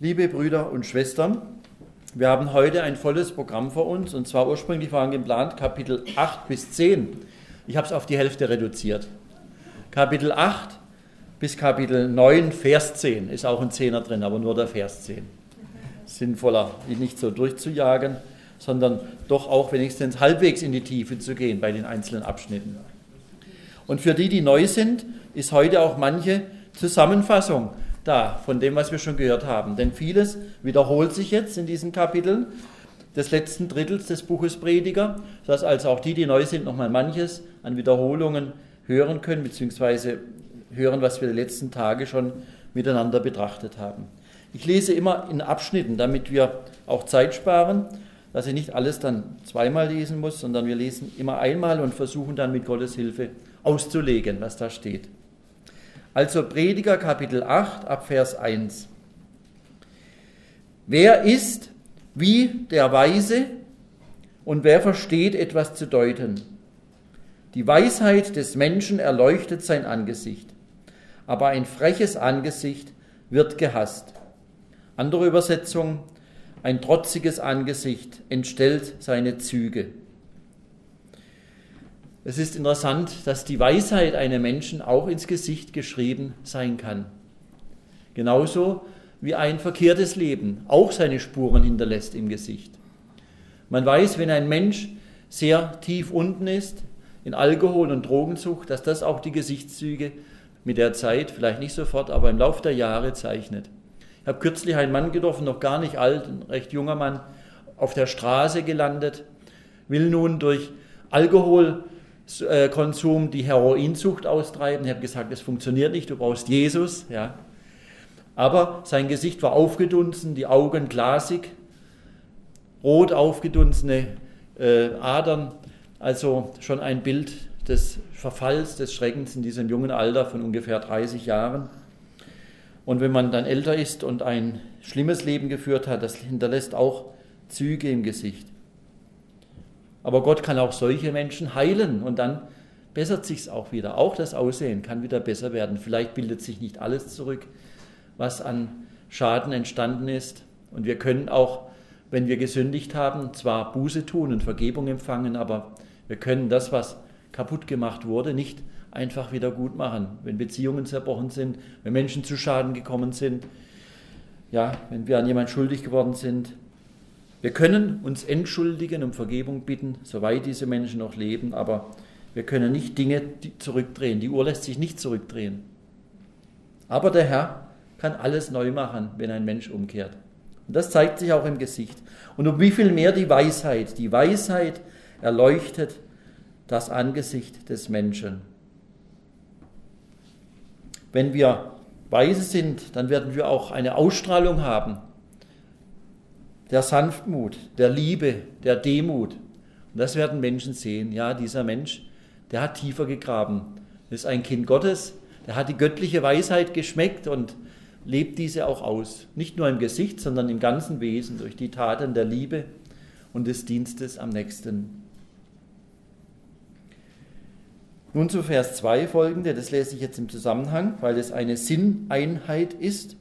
Liebe Brüder und Schwestern, wir haben heute ein volles Programm vor uns, und zwar ursprünglich waren geplant Kapitel 8 bis 10. Ich habe es auf die Hälfte reduziert. Kapitel 8 bis Kapitel 9, Vers 10, ist auch ein Zehner drin, aber nur der Vers 10. Sinnvoller, ihn nicht so durchzujagen, sondern doch auch wenigstens halbwegs in die Tiefe zu gehen bei den einzelnen Abschnitten. Und für die, die neu sind, ist heute auch manche Zusammenfassung da von dem, was wir schon gehört haben. Denn vieles wiederholt sich jetzt in diesen Kapiteln des letzten Drittels des Buches Prediger, sodass also auch die, die neu sind, nochmal manches an Wiederholungen hören können, beziehungsweise hören, was wir die letzten Tage schon miteinander betrachtet haben. Ich lese immer in Abschnitten, damit wir auch Zeit sparen, dass ich nicht alles dann zweimal lesen muss, sondern wir lesen immer einmal und versuchen dann mit Gottes Hilfe auszulegen, was da steht. Also Prediger Kapitel 8 ab Vers 1. Wer ist wie der Weise und wer versteht etwas zu deuten? Die Weisheit des Menschen erleuchtet sein Angesicht, aber ein freches Angesicht wird gehasst. Andere Übersetzung: ein trotziges Angesicht entstellt seine Züge. Es ist interessant, dass die Weisheit einem Menschen auch ins Gesicht geschrieben sein kann. Genauso wie ein verkehrtes Leben auch seine Spuren hinterlässt im Gesicht. Man weiß, wenn ein Mensch sehr tief unten ist, in Alkohol- und Drogensucht, dass das auch die Gesichtszüge mit der Zeit, vielleicht nicht sofort, aber im Laufe der Jahre zeichnet. Ich habe kürzlich einen Mann getroffen, noch gar nicht alt, ein recht junger Mann, auf der Straße gelandet, will nun durch Alkoholkonsum die Heroinsucht austreiben. Ich habe gesagt, das funktioniert nicht, du brauchst Jesus. Ja. Aber sein Gesicht war aufgedunsen, die Augen glasig, rot aufgedunsene Adern, also schon ein Bild des Verfalls, des Schreckens in diesem jungen Alter von ungefähr 30 Jahren. Und wenn man dann älter ist und ein schlimmes Leben geführt hat, das hinterlässt auch Züge im Gesicht. Aber Gott kann auch solche Menschen heilen und dann bessert sich's auch wieder. Auch das Aussehen kann wieder besser werden. Vielleicht bildet sich nicht alles zurück, was an Schaden entstanden ist. Und wir können auch, wenn wir gesündigt haben, zwar Buße tun und Vergebung empfangen, aber wir können das, was kaputt gemacht wurde, nicht einfach wieder gut machen. Wenn Beziehungen zerbrochen sind, wenn Menschen zu Schaden gekommen sind, ja, wenn wir an jemand schuldig geworden sind. Wir können uns entschuldigen, um Vergebung bitten, soweit diese Menschen noch leben, aber wir können nicht Dinge zurückdrehen. Die Uhr lässt sich nicht zurückdrehen. Aber der Herr kann alles neu machen, wenn ein Mensch umkehrt. Und das zeigt sich auch im Gesicht. Und um wie viel mehr die Weisheit. Die Weisheit erleuchtet das Angesicht des Menschen. Wenn wir weise sind, dann werden wir auch eine Ausstrahlung haben, der Sanftmut, der Liebe, der Demut. Und das werden Menschen sehen. Ja, dieser Mensch, der hat tiefer gegraben. Das ist ein Kind Gottes, der hat die göttliche Weisheit geschmeckt und lebt diese auch aus. Nicht nur im Gesicht, sondern im ganzen Wesen, durch die Taten der Liebe und des Dienstes am Nächsten. Nun zu Vers 2 folgende, das lese ich jetzt im Zusammenhang, weil es eine Sinneinheit ist.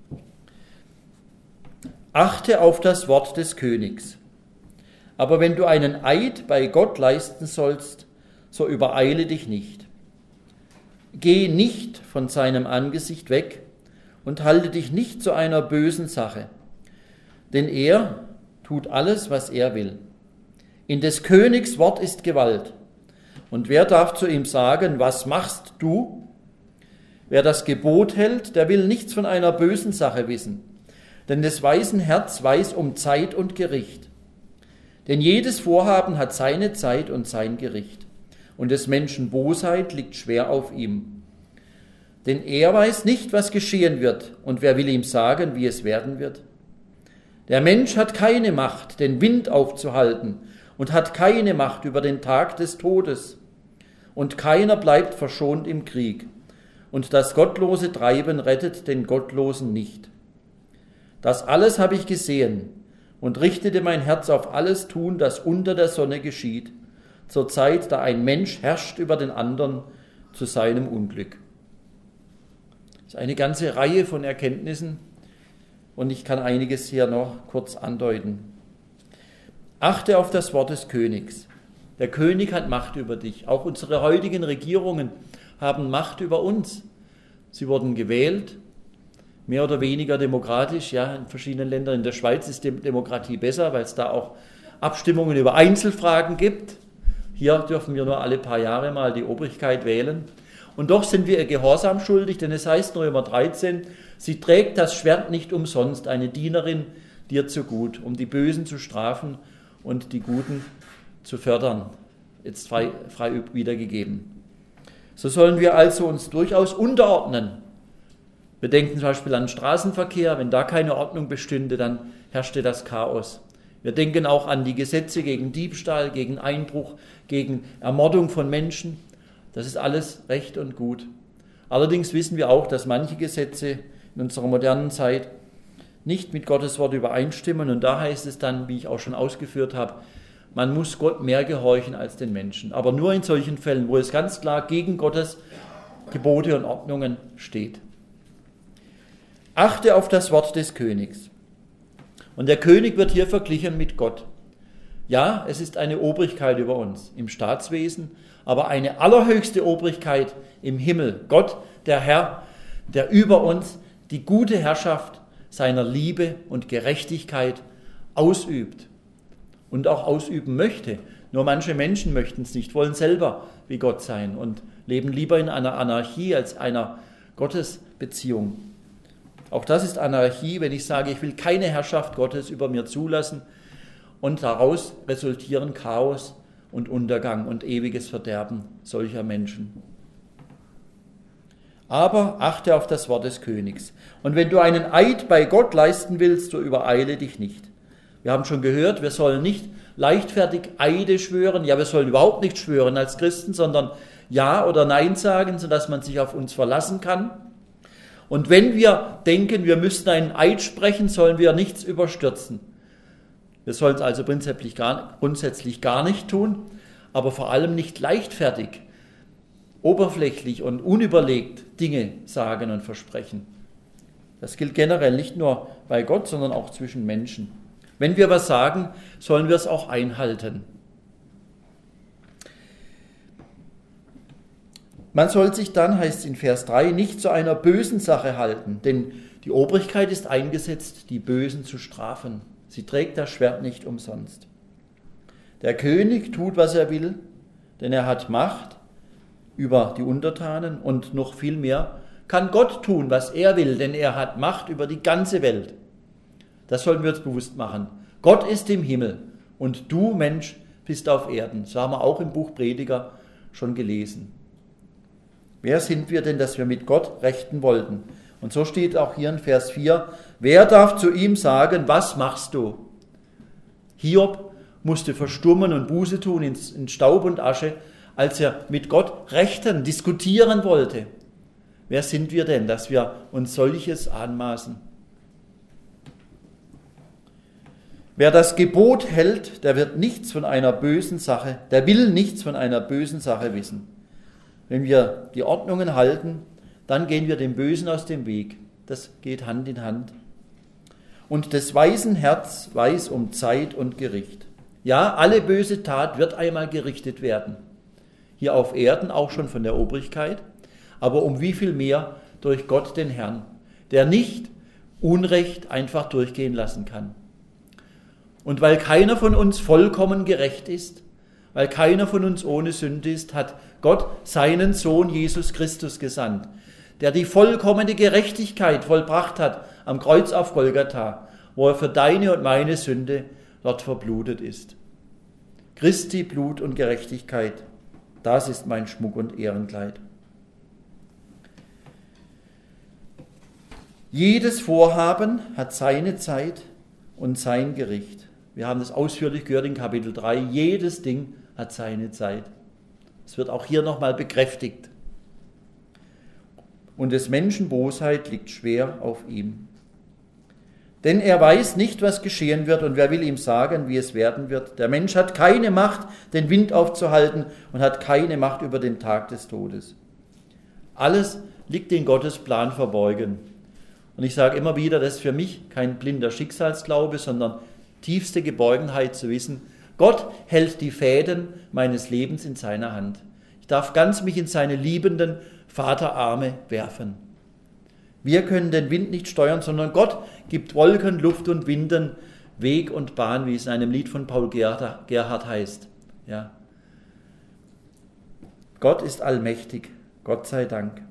Achte auf das Wort des Königs. Aber wenn du einen Eid bei Gott leisten sollst, so übereile dich nicht. Geh nicht von seinem Angesicht weg und halte dich nicht zu einer bösen Sache, denn er tut alles, was er will. In des Königs Wort ist Gewalt. Und wer darf zu ihm sagen, was machst du? Wer das Gebot hält, der will nichts von einer bösen Sache wissen. Denn des weisen Herz weiß um Zeit und Gericht. Denn jedes Vorhaben hat seine Zeit und sein Gericht. Und des Menschen Bosheit liegt schwer auf ihm. Denn er weiß nicht, was geschehen wird. Und wer will ihm sagen, wie es werden wird? Der Mensch hat keine Macht, den Wind aufzuhalten, und hat keine Macht über den Tag des Todes. Und keiner bleibt verschont im Krieg. Und das gottlose Treiben rettet den Gottlosen nicht. Das alles habe ich gesehen und richtete mein Herz auf alles Tun, das unter der Sonne geschieht, zur Zeit, da ein Mensch herrscht über den anderen zu seinem Unglück. Das ist eine ganze Reihe von Erkenntnissen, Und ich kann einiges hier noch kurz andeuten. Achte auf das Wort des Königs. Der König hat Macht über dich. Auch unsere heutigen Regierungen haben Macht über uns. Sie wurden gewählt, mehr oder weniger demokratisch, ja, in verschiedenen Ländern. In der Schweiz ist die Demokratie besser, weil es da auch Abstimmungen über Einzelfragen gibt. Hier dürfen wir nur alle paar Jahre mal die Obrigkeit wählen. Und doch sind wir ihr Gehorsam schuldig, denn es heißt in Römer 13, sie trägt das Schwert nicht umsonst, eine Dienerin dir zu gut, um die Bösen zu strafen und die Guten zu fördern. Jetzt frei wiedergegeben. So sollen wir also uns durchaus unterordnen. Wir denken zum Beispiel an den Straßenverkehr. Wenn da keine Ordnung bestünde, dann herrschte das Chaos. Wir denken auch an die Gesetze gegen Diebstahl, gegen Einbruch, gegen Ermordung von Menschen. Das ist alles recht und gut. Allerdings wissen wir auch, dass manche Gesetze in unserer modernen Zeit nicht mit Gottes Wort übereinstimmen. Und da heißt es dann, wie ich auch schon ausgeführt habe, man muss Gott mehr gehorchen als den Menschen. Aber nur in solchen Fällen, wo es ganz klar gegen Gottes Gebote und Ordnungen steht. Achte auf das Wort des Königs. Und der König wird hier verglichen mit Gott. Ja, es ist eine Obrigkeit über uns im Staatswesen, aber eine allerhöchste Obrigkeit im Himmel. Gott, der Herr, der über uns die gute Herrschaft seiner Liebe und Gerechtigkeit ausübt und auch ausüben möchte. Nur manche Menschen möchten es nicht, wollen selber wie Gott sein und leben lieber in einer Anarchie als einer Gottesbeziehung. Auch das ist Anarchie, wenn ich sage, ich will keine Herrschaft Gottes über mir zulassen und daraus resultieren Chaos und Untergang und ewiges Verderben solcher Menschen. Aber achte auf das Wort des Königs. Und wenn du einen Eid bei Gott leisten willst, so übereile dich nicht. Wir haben schon gehört, wir sollen nicht leichtfertig Eide schwören. Ja, wir sollen überhaupt nicht schwören als Christen, sondern Ja oder Nein sagen, sodass man sich auf uns verlassen kann. Und wenn wir denken, wir müssten einen Eid sprechen, sollen wir nichts überstürzen. Wir sollen es also grundsätzlich gar nicht tun, aber vor allem nicht leichtfertig, oberflächlich und unüberlegt Dinge sagen und versprechen. Das gilt generell nicht nur bei Gott, sondern auch zwischen Menschen. Wenn wir was sagen, sollen wir es auch einhalten. Man soll sich dann, heißt es in Vers 3, nicht zu einer bösen Sache halten, denn die Obrigkeit ist eingesetzt, die Bösen zu strafen. Sie trägt das Schwert nicht umsonst. Der König tut, was er will, denn er hat Macht über die Untertanen und noch viel mehr kann Gott tun, was er will, denn er hat Macht über die ganze Welt. Das sollten wir uns bewusst machen. Gott ist im Himmel und du, Mensch, bist auf Erden. Das haben wir auch im Buch Prediger schon gelesen. Wer sind wir denn, dass wir mit Gott rechten wollten? Und so steht auch hier in Vers 4, wer darf zu ihm sagen, was machst du? Hiob musste verstummen und Buße tun in Staub und Asche, als er mit Gott rechten, diskutieren wollte. Wer sind wir denn, dass wir uns solches anmaßen? Wer das Gebot hält, der will nichts von einer bösen Sache wissen. Wenn wir die Ordnungen halten, dann gehen wir dem Bösen aus dem Weg. Das geht Hand in Hand. Und des weisen Herz weiß um Zeit und Gericht. Ja, alle böse Tat wird einmal gerichtet werden. Hier auf Erden auch schon von der Obrigkeit, aber um wie viel mehr durch Gott den Herrn, der nicht Unrecht einfach durchgehen lassen kann. Und weil keiner von uns vollkommen gerecht ist, weil keiner von uns ohne Sünde ist, hat Gott seinen Sohn Jesus Christus gesandt, der die vollkommene Gerechtigkeit vollbracht hat am Kreuz auf Golgatha, wo er für deine und meine Sünde dort verblutet ist. Christi Blut und Gerechtigkeit, das ist mein Schmuck und Ehrenkleid. Jedes Vorhaben hat seine Zeit und sein Gericht. Wir haben das ausführlich gehört in Kapitel 3. Jedes Ding hat seine Zeit. Es wird auch hier nochmal bekräftigt. Und des Menschen Bosheit liegt schwer auf ihm. Denn er weiß nicht, was geschehen wird, und wer will ihm sagen, wie es werden wird? Der Mensch hat keine Macht, den Wind aufzuhalten, und hat keine Macht über den Tag des Todes. Alles liegt in Gottes Plan verborgen. Und ich sage immer wieder, das ist für mich kein blinder Schicksalsglaube, sondern tiefste Geborgenheit zu wissen, Gott hält die Fäden meines Lebens in seiner Hand. Ich darf ganz mich in seine liebenden Vaterarme werfen. Wir können den Wind nicht steuern, sondern Gott gibt Wolken, Luft und Winden Weg und Bahn, wie es in einem Lied von Paul Gerhardt heißt. Ja. Gott ist allmächtig, Gott sei Dank.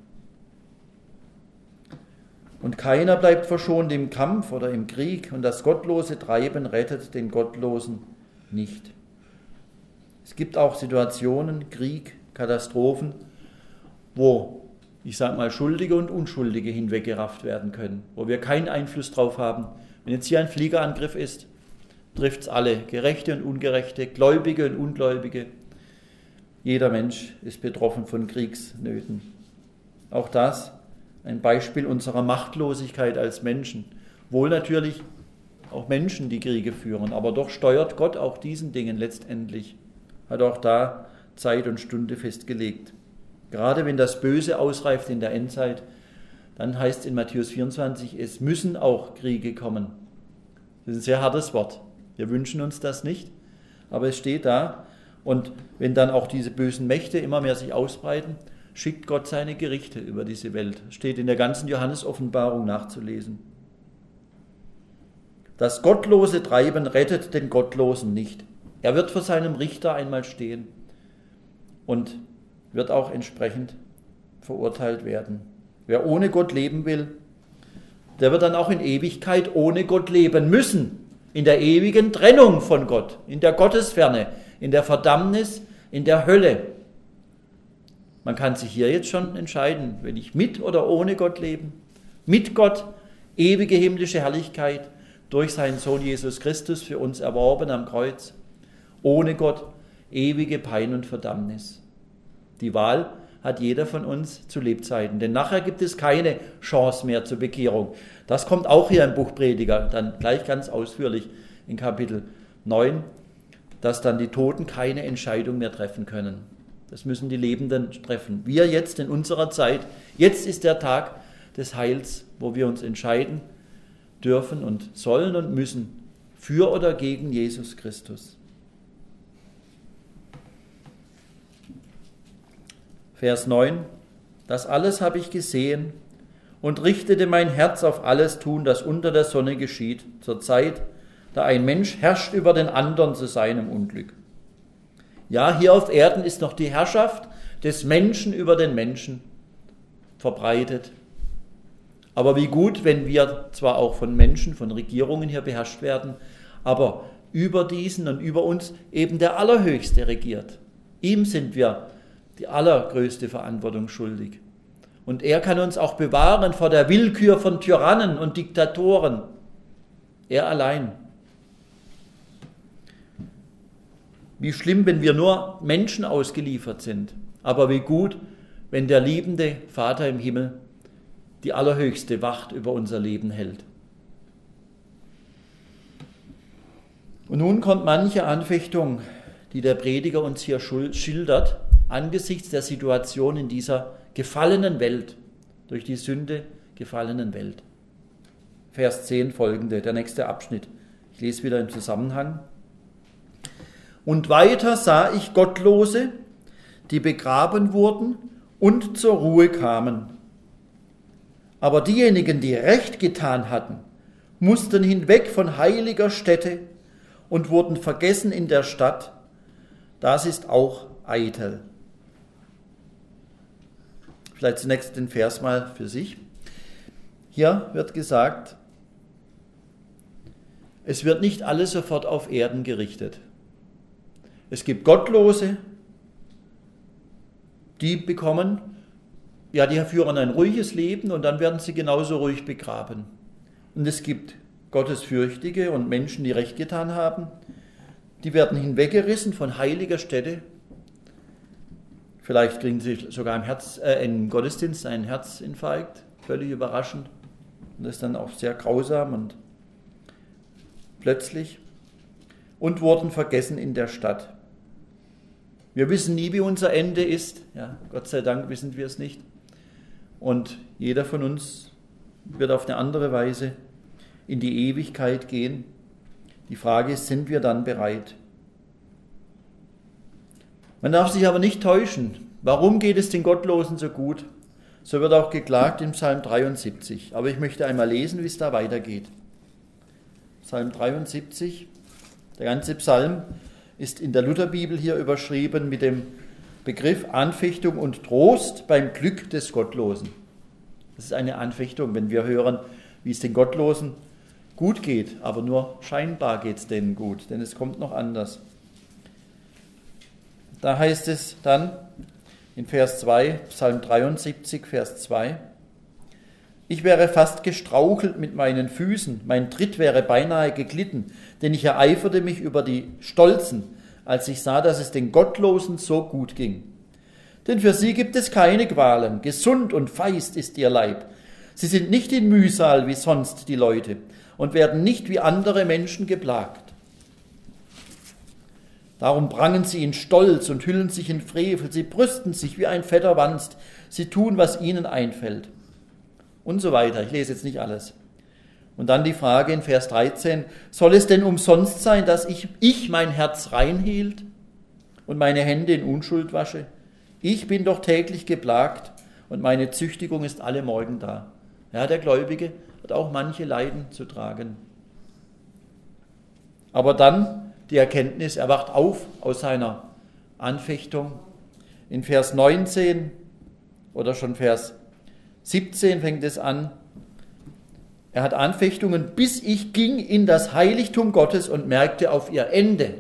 Und keiner bleibt verschont im Kampf oder im Krieg, und das gottlose Treiben rettet den Gottlosen nicht. Es gibt auch Situationen, Krieg, Katastrophen, wo, ich sage mal, Schuldige und Unschuldige hinweggerafft werden können, wo wir keinen Einfluss drauf haben. Wenn jetzt hier ein Fliegerangriff ist, trifft es alle, Gerechte und Ungerechte, Gläubige und Ungläubige. Jeder Mensch ist betroffen von Kriegsnöten. Auch das ein Beispiel unserer Machtlosigkeit als Menschen. Wohl natürlich auch Menschen, die Kriege führen, aber doch steuert Gott auch diesen Dingen letztendlich. Hat auch da Zeit und Stunde festgelegt. Gerade wenn das Böse ausreift in der Endzeit, dann heißt es in Matthäus 24, es müssen auch Kriege kommen. Das ist ein sehr hartes Wort. Wir wünschen uns das nicht, aber es steht da. Und wenn dann auch diese bösen Mächte immer mehr sich ausbreiten, schickt Gott seine Gerichte über diese Welt. Steht in der ganzen Johannes-Offenbarung nachzulesen. Das gottlose Treiben rettet den Gottlosen nicht. Er wird vor seinem Richter einmal stehen und wird auch entsprechend verurteilt werden. Wer ohne Gott leben will, der wird dann auch in Ewigkeit ohne Gott leben müssen. In der ewigen Trennung von Gott, in der Gottesferne, in der Verdammnis, in der Hölle. Man kann sich hier jetzt schon entscheiden, will ich mit oder ohne Gott leben? Mit Gott, ewige himmlische Herrlichkeit, durch seinen Sohn Jesus Christus für uns erworben am Kreuz. Ohne Gott, ewige Pein und Verdammnis. Die Wahl hat jeder von uns zu Lebzeiten, denn nachher gibt es keine Chance mehr zur Bekehrung. Das kommt auch hier im Buch Prediger, dann gleich ganz ausführlich in Kapitel 9, dass dann die Toten keine Entscheidung mehr treffen können. Das müssen die Lebenden treffen. Wir jetzt in unserer Zeit, jetzt ist der Tag des Heils, wo wir uns entscheiden dürfen und sollen und müssen, für oder gegen Jesus Christus. Vers 9, das alles habe ich gesehen und richtete mein Herz auf alles Tun, das unter der Sonne geschieht, zur Zeit, da ein Mensch herrscht über den anderen zu seinem Unglück. Ja, hier auf Erden ist noch die Herrschaft des Menschen über den Menschen verbreitet. Aber wie gut, wenn wir zwar auch von Menschen, von Regierungen hier beherrscht werden, aber über diesen und über uns eben der Allerhöchste regiert. Ihm sind wir die allergrößte Verantwortung schuldig. Und er kann uns auch bewahren vor der Willkür von Tyrannen und Diktatoren. Er allein. Wie schlimm, wenn wir nur Menschen ausgeliefert sind. Aber wie gut, wenn der liebende Vater im Himmel die allerhöchste Wacht über unser Leben hält. Und nun kommt manche Anfechtung, die der Prediger uns hier schildert, angesichts der Situation in dieser gefallenen Welt, durch die Sünde gefallenen Welt. Vers 10 folgende, der nächste Abschnitt. Ich lese wieder im Zusammenhang. Und weiter sah ich Gottlose, die begraben wurden und zur Ruhe kamen. Aber diejenigen, die Recht getan hatten, mussten hinweg von heiliger Stätte und wurden vergessen in der Stadt. Das ist auch eitel. Vielleicht zunächst den Vers mal für sich. Hier wird gesagt, es wird nicht alles sofort auf Erden gerichtet. Es gibt Gottlose, die die führen ein ruhiges Leben und dann werden sie genauso ruhig begraben. Und es gibt Gottesfürchtige und Menschen, die Recht getan haben, die werden hinweggerissen von heiliger Stätte. Vielleicht kriegen sie sogar im Gottesdienst einen Herzinfarkt, völlig überraschend. Und das ist dann auch sehr grausam und plötzlich. Und wurden vergessen in der Stadt. Wir wissen nie, wie unser Ende ist. Ja, Gott sei Dank wissen wir es nicht. Und jeder von uns wird auf eine andere Weise in die Ewigkeit gehen. Die Frage ist, sind wir dann bereit? Man darf sich aber nicht täuschen. Warum geht es den Gottlosen so gut? So wird auch geklagt im Psalm 73. Aber ich möchte einmal lesen, wie es da weitergeht. Psalm 73, der ganze Psalm ist in der Lutherbibel hier überschrieben mit dem Begriff Anfechtung und Trost beim Glück des Gottlosen. Das ist eine Anfechtung, wenn wir hören, wie es den Gottlosen gut geht, aber nur scheinbar geht es denen gut, denn es kommt noch anders. Da heißt es dann in Vers 2, Psalm 73, Vers 2, ich wäre fast gestrauchelt mit meinen Füßen, mein Tritt wäre beinahe geglitten, denn ich ereiferte mich über die Stolzen, als ich sah, dass es den Gottlosen so gut ging. Denn für sie gibt es keine Qualen, gesund und feist ist ihr Leib. Sie sind nicht in Mühsal wie sonst die Leute und werden nicht wie andere Menschen geplagt. Darum prangen sie in Stolz und hüllen sich in Frevel, sie brüsten sich wie ein fetter Wanst, sie tun, was ihnen einfällt. Und so weiter, ich lese jetzt nicht alles. Und dann die Frage in Vers 13, soll es denn umsonst sein, dass ich mein Herz reinhielt und meine Hände in Unschuld wasche? Ich bin doch täglich geplagt und meine Züchtigung ist alle Morgen da. Ja, der Gläubige hat auch manche Leiden zu tragen. Aber dann die Erkenntnis, er wacht auf aus seiner Anfechtung. In Vers 19 oder schon Vers 17 fängt es an. Er hat Anfechtungen, bis ich ging in das Heiligtum Gottes und merkte auf ihr Ende.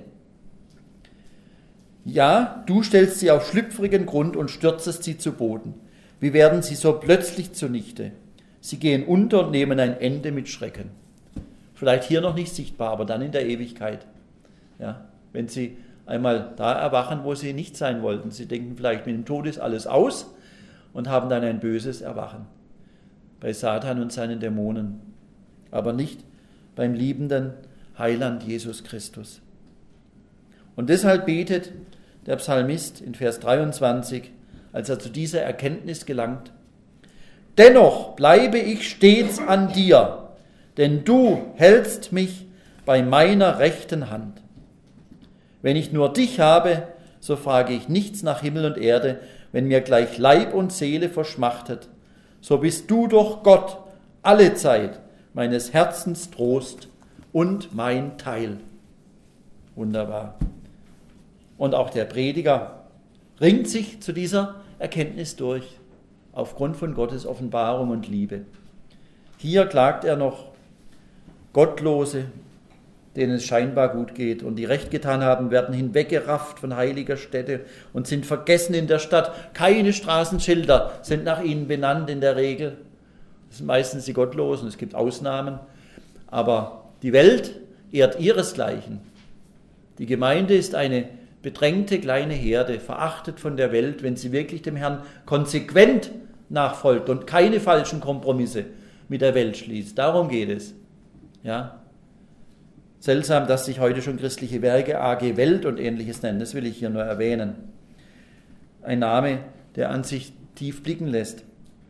Ja, du stellst sie auf schlüpfrigen Grund und stürzest sie zu Boden. Wie werden sie so plötzlich zunichte? Sie gehen unter und nehmen ein Ende mit Schrecken. Vielleicht hier noch nicht sichtbar, aber dann in der Ewigkeit. Ja, wenn sie einmal da erwachen, wo sie nicht sein wollten. Sie denken vielleicht, mit dem Tod ist alles aus und haben dann ein böses Erwachen. Bei Satan und seinen Dämonen, aber nicht beim liebenden Heiland Jesus Christus. Und deshalb betet der Psalmist in Vers 23, als er zu dieser Erkenntnis gelangt, dennoch bleibe ich stets an dir, denn du hältst mich bei meiner rechten Hand. Wenn ich nur dich habe, so frage ich nichts nach Himmel und Erde, wenn mir gleich Leib und Seele verschmachtet, so bist du doch Gott alle Zeit meines Herzens Trost und mein Teil. Wunderbar. Und auch der Prediger ringt sich zu dieser Erkenntnis durch, aufgrund von Gottes Offenbarung und Liebe. Hier klagt er noch Gottlose, denen es scheinbar gut geht und die recht getan haben, werden hinweggerafft von heiliger Stätte und sind vergessen in der Stadt. Keine Straßenschilder sind nach ihnen benannt in der Regel. Das sind meistens die Gottlosen, es gibt Ausnahmen. Aber die Welt ehrt ihresgleichen. Die Gemeinde ist eine bedrängte kleine Herde, verachtet von der Welt, wenn sie wirklich dem Herrn konsequent nachfolgt und keine falschen Kompromisse mit der Welt schließt. Darum geht es. Ja. Seltsam, dass sich heute schon christliche Werke AG Welt und Ähnliches nennen. Das will ich hier nur erwähnen. Ein Name, der an sich tief blicken lässt.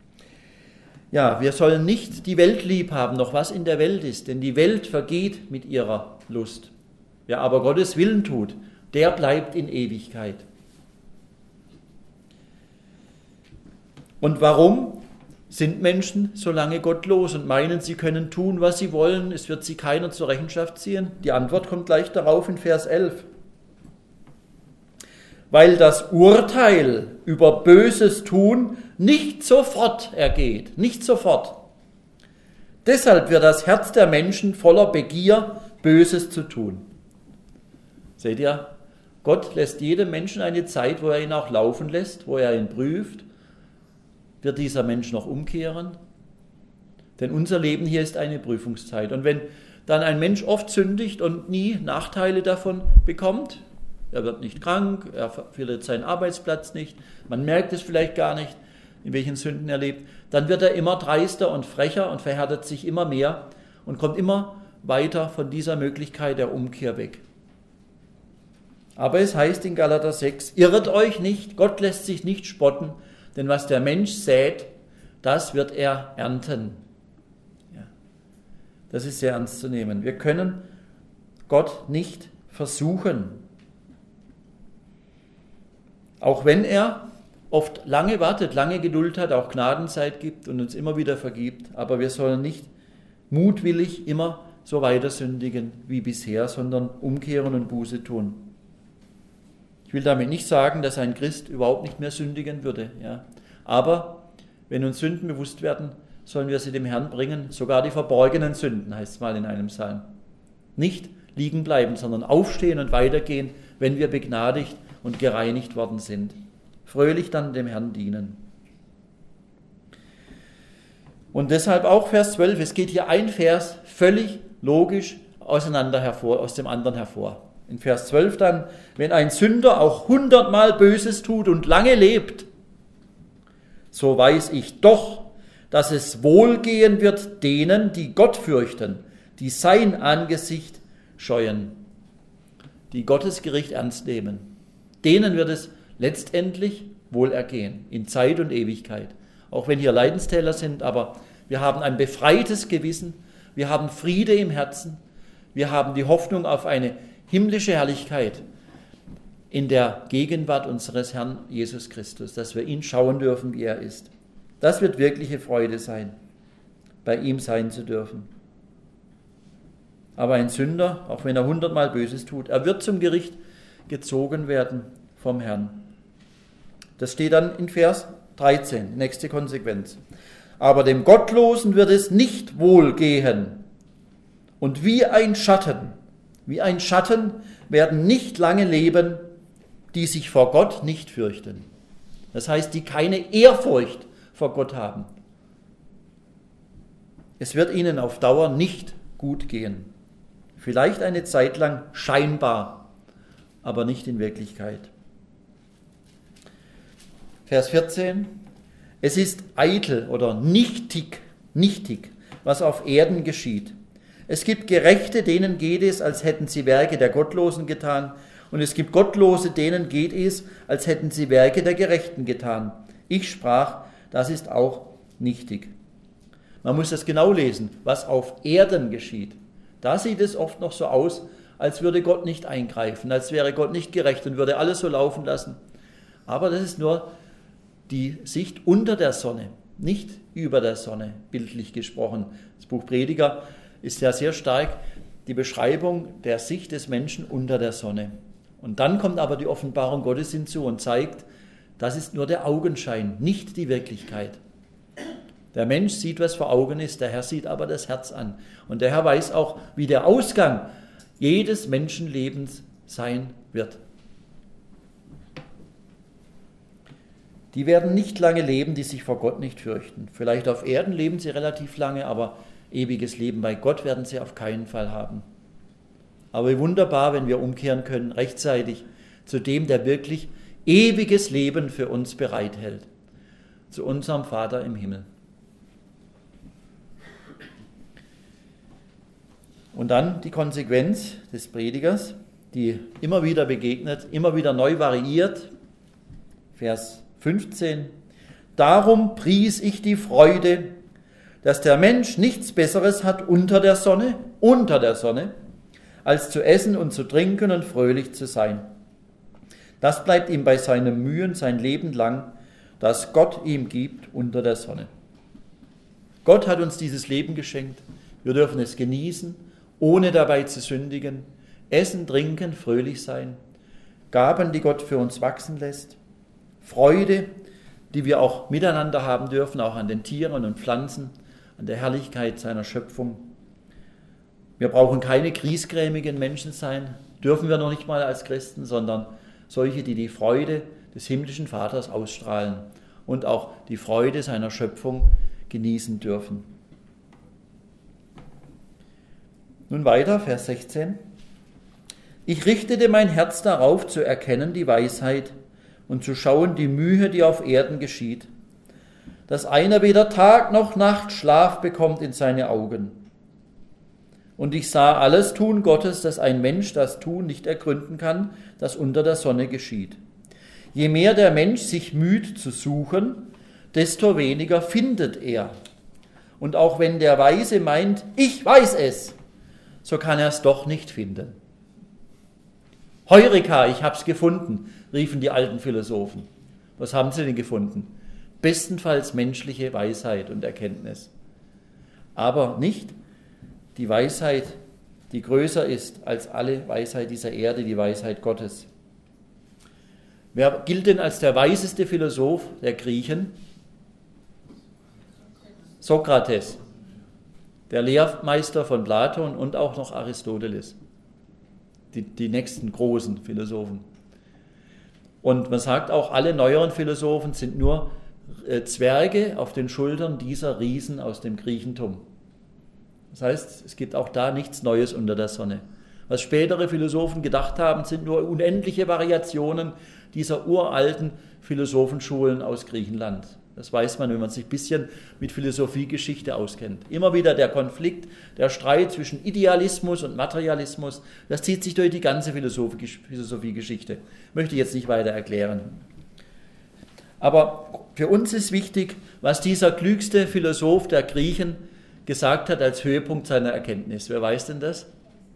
Ja, wir sollen nicht die Welt lieb haben, noch was in der Welt ist, denn die Welt vergeht mit ihrer Lust. Wer aber Gottes Willen tut, der bleibt in Ewigkeit. Und warum sind Menschen so lange gottlos und meinen, sie können tun, was sie wollen, es wird sie keiner zur Rechenschaft ziehen? Die Antwort kommt gleich darauf in Vers 11. Weil das Urteil über böses Tun nicht sofort ergeht, nicht sofort. Deshalb wird das Herz der Menschen voller Begier, Böses zu tun. Seht ihr, Gott lässt jedem Menschen eine Zeit, wo er ihn auch laufen lässt, wo er ihn prüft. Wird dieser Mensch noch umkehren? Denn unser Leben hier ist eine Prüfungszeit. Und wenn dann ein Mensch oft sündigt und nie Nachteile davon bekommt, er wird nicht krank, er verliert seinen Arbeitsplatz nicht, man merkt es vielleicht gar nicht, in welchen Sünden er lebt, dann wird er immer dreister und frecher und verhärtet sich immer mehr und kommt immer weiter von dieser Möglichkeit der Umkehr weg. Aber es heißt in Galater 6, irret euch nicht, Gott lässt sich nicht spotten, denn was der Mensch sät, das wird er ernten. Das ist sehr ernst zu nehmen. Wir können Gott nicht versuchen. Auch wenn er oft lange wartet, lange Geduld hat, auch Gnadenzeit gibt und uns immer wieder vergibt. Aber wir sollen nicht mutwillig immer so weiter sündigen wie bisher, sondern umkehren und Buße tun. Ich will damit nicht sagen, dass ein Christ überhaupt nicht mehr sündigen würde. Ja. Aber wenn uns Sünden bewusst werden, sollen wir sie dem Herrn bringen. Sogar die verborgenen Sünden, heißt es mal in einem Psalm. Nicht liegen bleiben, sondern aufstehen und weitergehen, wenn wir begnadigt und gereinigt worden sind. Fröhlich dann dem Herrn dienen. Und deshalb auch Vers 12, es geht hier ein Vers völlig logisch aus dem anderen hervor. In Vers 12 dann, wenn ein Sünder auch 100-mal Böses tut und lange lebt, so weiß ich doch, dass es wohlgehen wird denen, die Gott fürchten, die sein Angesicht scheuen, die Gottes Gericht ernst nehmen. Denen wird es letztendlich wohl ergehen, in Zeit und Ewigkeit. Auch wenn hier Leidenstäler sind, aber wir haben ein befreites Gewissen, wir haben Friede im Herzen, wir haben die Hoffnung auf eine himmlische Herrlichkeit in der Gegenwart unseres Herrn Jesus Christus, dass wir ihn schauen dürfen, wie er ist. Das wird wirkliche Freude sein, bei ihm sein zu dürfen. Aber ein Sünder, auch wenn er 100-mal Böses tut, er wird zum Gericht gezogen werden vom Herrn. Das steht dann in Vers 13, nächste Konsequenz. Aber dem Gottlosen wird es nicht wohlgehen. Und wie ein Schatten werden nicht lange leben, die sich vor Gott nicht fürchten. Das heißt, die keine Ehrfurcht vor Gott haben. Es wird ihnen auf Dauer nicht gut gehen. Vielleicht eine Zeit lang scheinbar, aber nicht in Wirklichkeit. Vers 14. Es ist eitel oder nichtig, was auf Erden geschieht. Es gibt Gerechte, denen geht es, als hätten sie Werke der Gottlosen getan. Und es gibt Gottlose, denen geht es, als hätten sie Werke der Gerechten getan. Ich sprach, das ist auch nichtig. Man muss das genau lesen, was auf Erden geschieht. Da sieht es oft noch so aus, als würde Gott nicht eingreifen, als wäre Gott nicht gerecht und würde alles so laufen lassen. Aber das ist nur die Sicht unter der Sonne, nicht über der Sonne, bildlich gesprochen. Das Buch Prediger ist ja sehr stark die Beschreibung der Sicht des Menschen unter der Sonne. Und dann kommt aber die Offenbarung Gottes hinzu und zeigt, das ist nur der Augenschein, nicht die Wirklichkeit. Der Mensch sieht, was vor Augen ist, der Herr sieht aber das Herz an. Und der Herr weiß auch, wie der Ausgang jedes Menschenlebens sein wird. Die werden nicht lange leben, die sich vor Gott nicht fürchten. Vielleicht auf Erden leben sie relativ lange, aber ewiges Leben bei Gott werden sie auf keinen Fall haben. Aber wie wunderbar, wenn wir umkehren können, rechtzeitig zu dem, der wirklich ewiges Leben für uns bereithält, zu unserem Vater im Himmel. Und dann die Konsequenz des Predigers, die immer wieder begegnet, immer wieder neu variiert. Vers 15. Darum pries ich die Freude, dass der Mensch nichts Besseres hat unter der Sonne, als zu essen und zu trinken und fröhlich zu sein. Das bleibt ihm bei seinen Mühen sein Leben lang, das Gott ihm gibt unter der Sonne. Gott hat uns dieses Leben geschenkt. Wir dürfen es genießen, ohne dabei zu sündigen. Essen, trinken, fröhlich sein. Gaben, die Gott für uns wachsen lässt. Freude, die wir auch miteinander haben dürfen, auch an den Tieren und Pflanzen, an der Herrlichkeit seiner Schöpfung. Wir brauchen keine griesgrämigen Menschen sein, dürfen wir noch nicht mal als Christen, sondern solche, die die Freude des himmlischen Vaters ausstrahlen und auch die Freude seiner Schöpfung genießen dürfen. Nun weiter, Vers 16. Ich richtete mein Herz darauf, zu erkennen die Weisheit und zu schauen die Mühe, die auf Erden geschieht, dass einer weder Tag noch Nacht Schlaf bekommt in seine Augen. Und ich sah alles Tun Gottes, dass ein Mensch das Tun nicht ergründen kann, das unter der Sonne geschieht. Je mehr der Mensch sich müht zu suchen, desto weniger findet er. Und auch wenn der Weise meint, ich weiß es, so kann er es doch nicht finden. Heureka, ich hab's gefunden, riefen die alten Philosophen. Was haben sie denn gefunden? Bestenfalls menschliche Weisheit und Erkenntnis. Aber nicht die Weisheit, die größer ist als alle Weisheit dieser Erde, die Weisheit Gottes. Wer gilt denn als der weiseste Philosoph der Griechen? Sokrates, der Lehrmeister von Platon und auch noch Aristoteles, die nächsten großen Philosophen. Und man sagt auch, alle neueren Philosophen sind nur Zwerge auf den Schultern dieser Riesen aus dem Griechentum. Das heißt, es gibt auch da nichts Neues unter der Sonne. Was spätere Philosophen gedacht haben, sind nur unendliche Variationen dieser uralten Philosophenschulen aus Griechenland. Das weiß man, wenn man sich ein bisschen mit Philosophiegeschichte auskennt. Immer wieder der Konflikt, der Streit zwischen Idealismus und Materialismus, das zieht sich durch die ganze Philosophiegeschichte. Möchte ich jetzt nicht weiter erklären. Aber für uns ist wichtig, was dieser klügste Philosoph der Griechen gesagt hat als Höhepunkt seiner Erkenntnis. Wer weiß denn das?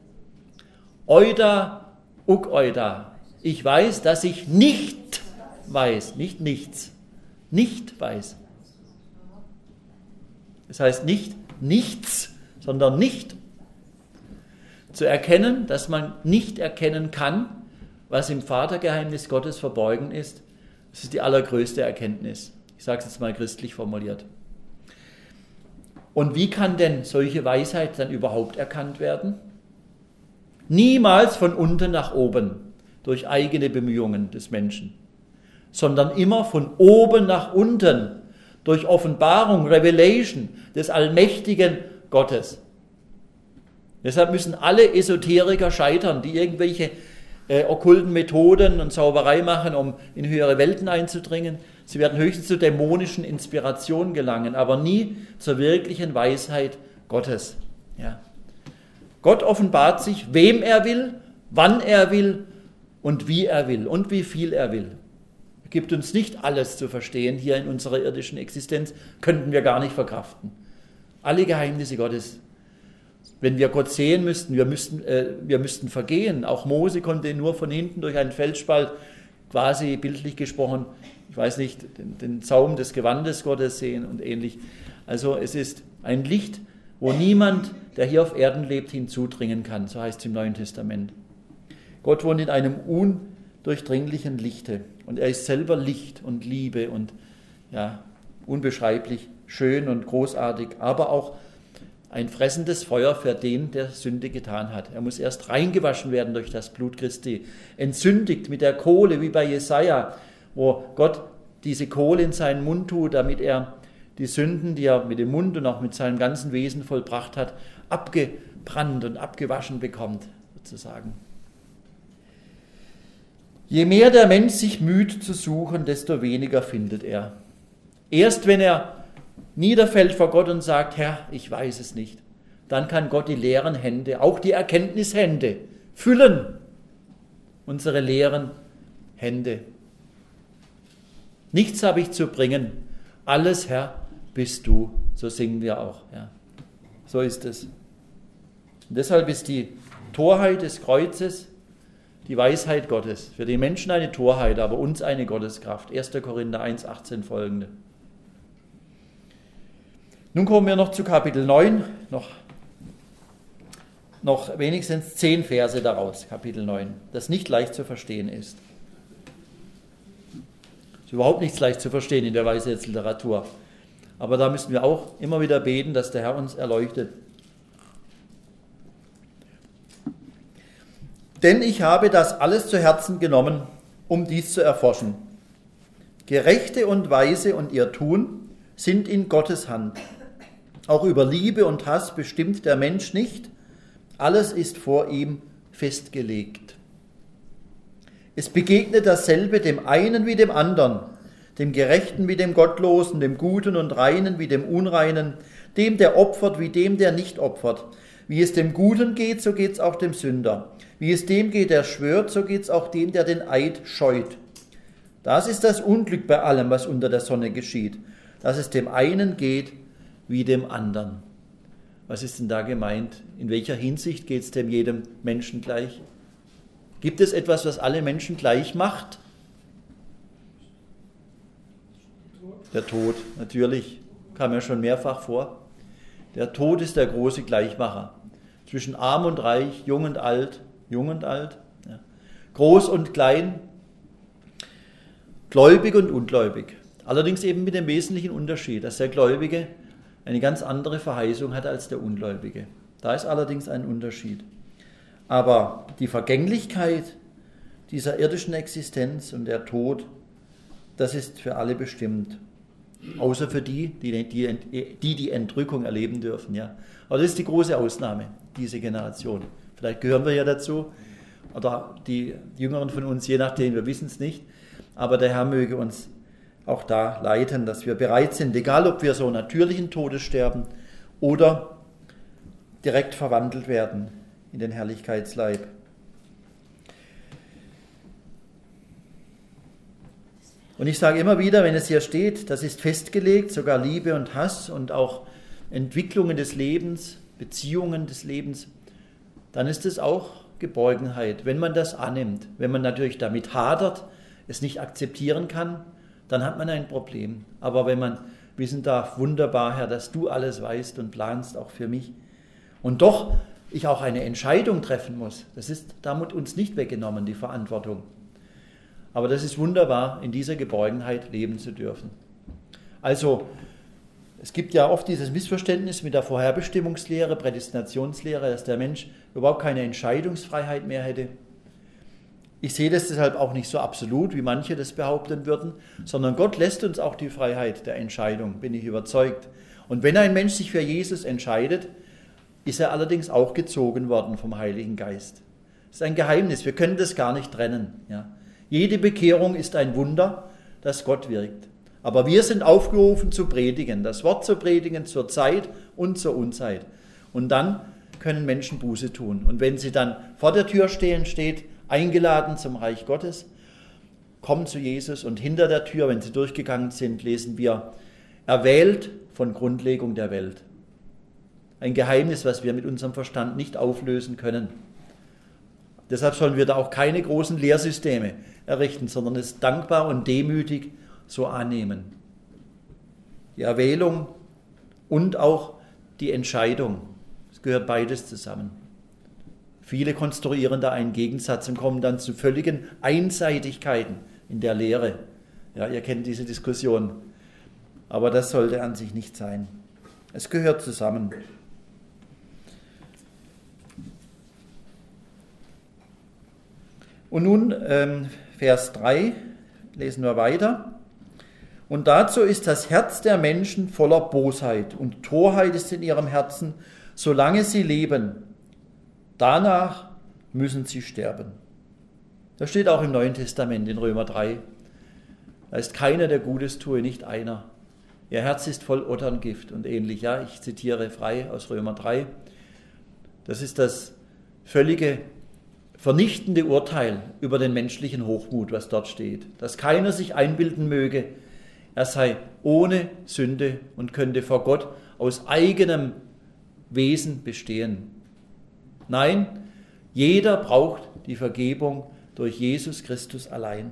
Oida uk oida. Ich weiß, dass ich nicht weiß, nicht nichts. Nicht weiß. Das heißt nicht nichts, sondern nicht. Zu erkennen, dass man nicht erkennen kann, was im Vatergeheimnis Gottes verborgen ist, das ist die allergrößte Erkenntnis. Ich sage es jetzt mal christlich formuliert. Und wie kann denn solche Weisheit dann überhaupt erkannt werden? Niemals von unten nach oben, durch eigene Bemühungen des Menschen, sondern immer von oben nach unten, durch Offenbarung, Revelation des allmächtigen Gottes. Deshalb müssen alle Esoteriker scheitern, die irgendwelche okkulten Methoden und Zauberei machen, um in höhere Welten einzudringen. Sie werden höchstens zu dämonischen Inspirationen gelangen, aber nie zur wirklichen Weisheit Gottes. Ja. Gott offenbart sich, wem er will, wann er will und wie viel er will. Er gibt uns nicht alles zu verstehen hier in unserer irdischen Existenz, könnten wir gar nicht verkraften. Alle Geheimnisse Gottes. Wenn wir Gott sehen müssten, wir müssten vergehen. Auch Mose konnte nur von hinten durch einen Felsspalt, quasi bildlich gesprochen, ich weiß nicht, den Saum des Gewandes Gottes sehen und ähnlich. Also es ist ein Licht, wo niemand, der hier auf Erden lebt, hinzudringen kann. So heißt es im Neuen Testament. Gott wohnt in einem undurchdringlichen Lichte. Und er ist selber Licht und Liebe und ja, unbeschreiblich schön und großartig, aber auch ein fressendes Feuer für den, der Sünde getan hat. Er muss erst reingewaschen werden durch das Blut Christi, entsündigt mit der Kohle, wie bei Jesaja, wo Gott diese Kohle in seinen Mund tut, damit er die Sünden, die er mit dem Mund und auch mit seinem ganzen Wesen vollbracht hat, abgebrannt und abgewaschen bekommt, sozusagen. Je mehr der Mensch sich müht zu suchen, desto weniger findet er. Erst wenn er niederfällt vor Gott und sagt, Herr, ich weiß es nicht, dann kann Gott die leeren Hände, auch die Erkenntnishände, füllen. Unsere leeren Hände. Nichts habe ich zu bringen, alles, Herr, bist du. So singen wir auch. Ja. So ist es. Und deshalb ist die Torheit des Kreuzes die Weisheit Gottes. Für die Menschen eine Torheit, aber uns eine Gotteskraft. 1. Korinther 1, 18 folgende. Nun kommen wir noch zu Kapitel 9, noch wenigstens 10 Verse daraus, Kapitel 9, das nicht leicht zu verstehen ist. Es ist überhaupt nichts leicht zu verstehen in der Weisheitsliteratur. Aber da müssen wir auch immer wieder beten, dass der Herr uns erleuchtet. Denn ich habe das alles zu Herzen genommen, um dies zu erforschen. Gerechte und Weise und ihr Tun sind in Gottes Hand. Auch über Liebe und Hass bestimmt der Mensch nicht. Alles ist vor ihm festgelegt. Es begegnet dasselbe dem einen wie dem anderen, dem Gerechten wie dem Gottlosen, dem Guten und Reinen wie dem Unreinen, dem, der opfert, wie dem, der nicht opfert. Wie es dem Guten geht, so geht es auch dem Sünder. Wie es dem geht, der schwört, so geht es auch dem, der den Eid scheut. Das ist das Unglück bei allem, was unter der Sonne geschieht, dass es dem einen geht, wie dem anderen. Was ist denn da gemeint? In welcher Hinsicht geht es dem jedem Menschen gleich? Gibt es etwas, was alle Menschen gleich macht? Der Tod, natürlich, kam ja schon mehrfach vor. Der Tod ist der große Gleichmacher. Zwischen arm und reich, jung und alt, ja. Groß und klein, gläubig und ungläubig. Allerdings eben mit dem wesentlichen Unterschied, dass der Gläubige eine ganz andere Verheißung hat als der Ungläubige. Da ist allerdings ein Unterschied. Aber die Vergänglichkeit dieser irdischen Existenz und der Tod, das ist für alle bestimmt. Außer für die Entrückung erleben dürfen. Ja. Aber das ist die große Ausnahme, diese Generation. Vielleicht gehören wir ja dazu, oder die Jüngeren von uns, je nachdem, wir wissen es nicht. Aber der Herr möge uns auch da leiten, dass wir bereit sind, egal ob wir so natürlichen Todes sterben oder direkt verwandelt werden in den Herrlichkeitsleib. Und ich sage immer wieder, wenn es hier steht, das ist festgelegt, sogar Liebe und Hass und auch Entwicklungen des Lebens, Beziehungen des Lebens, dann ist es auch Geborgenheit, wenn man das annimmt. Wenn man natürlich damit hadert, es nicht akzeptieren kann, dann hat man ein Problem. Aber wenn man wissen darf, wunderbar, Herr, dass du alles weißt und planst, auch für mich, und doch ich auch eine Entscheidung treffen muss, das ist damit uns nicht weggenommen, die Verantwortung. Aber das ist wunderbar, in dieser Geborgenheit leben zu dürfen. Also, es gibt ja oft dieses Missverständnis mit der Vorherbestimmungslehre, Prädestinationslehre, dass der Mensch überhaupt keine Entscheidungsfreiheit mehr hätte. Ich sehe das deshalb auch nicht so absolut, wie manche das behaupten würden, sondern Gott lässt uns auch die Freiheit der Entscheidung, bin ich überzeugt. Und wenn ein Mensch sich für Jesus entscheidet, ist er allerdings auch gezogen worden vom Heiligen Geist. Das ist ein Geheimnis, wir können das gar nicht trennen. Ja. Jede Bekehrung ist ein Wunder, dass Gott wirkt. Aber wir sind aufgerufen zu predigen, das Wort zu predigen zur Zeit und zur Unzeit. Und dann können Menschen Buße tun. Und wenn sie dann vor der Tür steht, eingeladen zum Reich Gottes, kommen zu Jesus und hinter der Tür, wenn sie durchgegangen sind, lesen wir, erwählt von Grundlegung der Welt. Ein Geheimnis, was wir mit unserem Verstand nicht auflösen können. Deshalb sollen wir da auch keine großen Lehrsysteme errichten, sondern es dankbar und demütig so annehmen. Die Erwählung und auch die Entscheidung, es gehört beides zusammen. Viele konstruieren da einen Gegensatz und kommen dann zu völligen Einseitigkeiten in der Lehre. Ja, ihr kennt diese Diskussion. Aber das sollte an sich nicht sein. Es gehört zusammen. Und nun Vers 3, lesen wir weiter. Und dazu ist das Herz der Menschen voller Bosheit und Torheit ist in ihrem Herzen, solange sie leben. Danach müssen sie sterben. Das steht auch im Neuen Testament in Römer 3. Da ist keiner, der Gutes tue, nicht einer. Ihr Herz ist voll Otterngift und ähnlich. Ja, ich zitiere frei aus Römer 3. Das ist das völlige vernichtende Urteil über den menschlichen Hochmut, was dort steht. Dass keiner sich einbilden möge, er sei ohne Sünde und könnte vor Gott aus eigenem Wesen bestehen. Nein, jeder braucht die Vergebung durch Jesus Christus allein.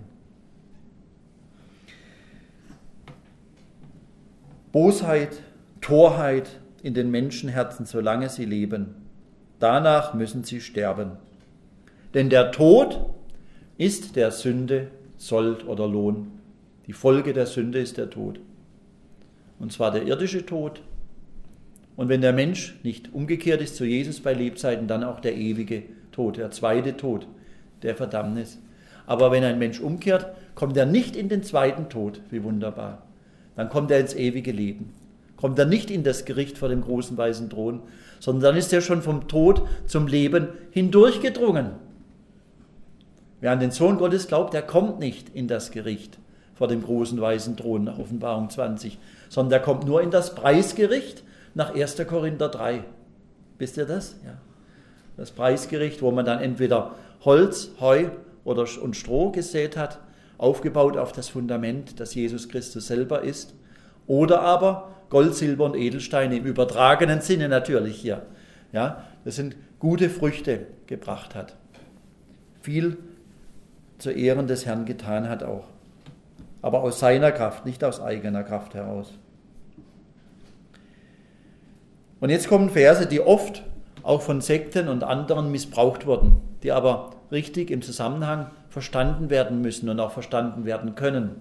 Bosheit, Torheit in den Menschenherzen, solange sie leben. Danach müssen sie sterben. Denn der Tod ist der Sünde Sold oder Lohn. Die Folge der Sünde ist der Tod. Und zwar der irdische Tod. Und wenn der Mensch nicht umgekehrt ist zu Jesus bei Lebzeiten, dann auch der ewige Tod, der zweite Tod, der Verdammnis. Aber wenn ein Mensch umkehrt, kommt er nicht in den zweiten Tod, wie wunderbar. Dann kommt er ins ewige Leben. Kommt er nicht in das Gericht vor dem großen weißen Thron, sondern dann ist er schon vom Tod zum Leben hindurchgedrungen. Wer an den Sohn Gottes glaubt, der kommt nicht in das Gericht vor dem großen weißen Thron nach Offenbarung 20, sondern der kommt nur in das Preisgericht nach 1. Korinther 3. Wisst ihr das? Ja. Das Preisgericht, wo man dann entweder Holz, Heu und Stroh gesät hat, aufgebaut auf das Fundament, das Jesus Christus selber ist, oder aber Gold, Silber und Edelsteine im übertragenen Sinne natürlich hier. Ja, das sind gute Früchte gebracht hat. Viel zu Ehren des Herrn getan hat auch. Aber aus seiner Kraft, nicht aus eigener Kraft heraus. Und jetzt kommen Verse, die oft auch von Sekten und anderen missbraucht wurden, die aber richtig im Zusammenhang verstanden werden müssen und auch verstanden werden können.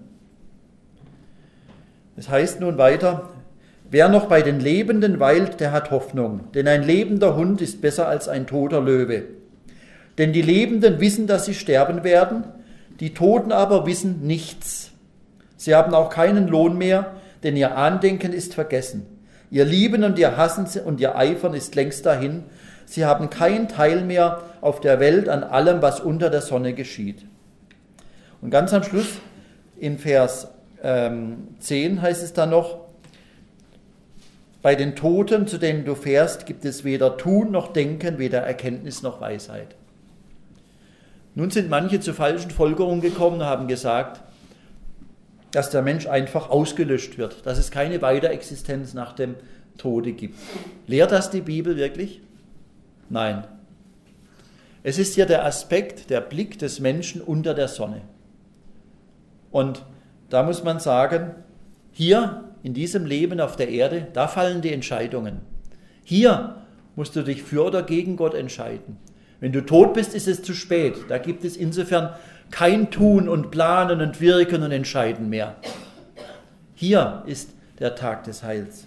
Es heißt nun weiter, wer noch bei den Lebenden weilt, der hat Hoffnung, denn ein lebender Hund ist besser als ein toter Löwe. Denn die Lebenden wissen, dass sie sterben werden, die Toten aber wissen nichts. Sie haben auch keinen Lohn mehr, denn ihr Andenken ist vergessen. Ihr Lieben und ihr Hassen und ihr Eifern ist längst dahin. Sie haben keinen Teil mehr auf der Welt an allem, was unter der Sonne geschieht. Und ganz am Schluss in Vers 10 heißt es dann noch, bei den Toten, zu denen du fährst, gibt es weder Tun noch Denken, weder Erkenntnis noch Weisheit. Nun sind manche zu falschen Folgerungen gekommen und haben gesagt, dass der Mensch einfach ausgelöscht wird, dass es keine Weiterexistenz nach dem Tode gibt. Lehrt das die Bibel wirklich? Nein. Es ist ja der Aspekt, der Blick des Menschen unter der Sonne. Und da muss man sagen, hier in diesem Leben auf der Erde, da fallen die Entscheidungen. Hier musst du dich für oder gegen Gott entscheiden. Wenn du tot bist, ist es zu spät. Da gibt es insofern kein Tun und Planen und Wirken und Entscheiden mehr. Hier ist der Tag des Heils.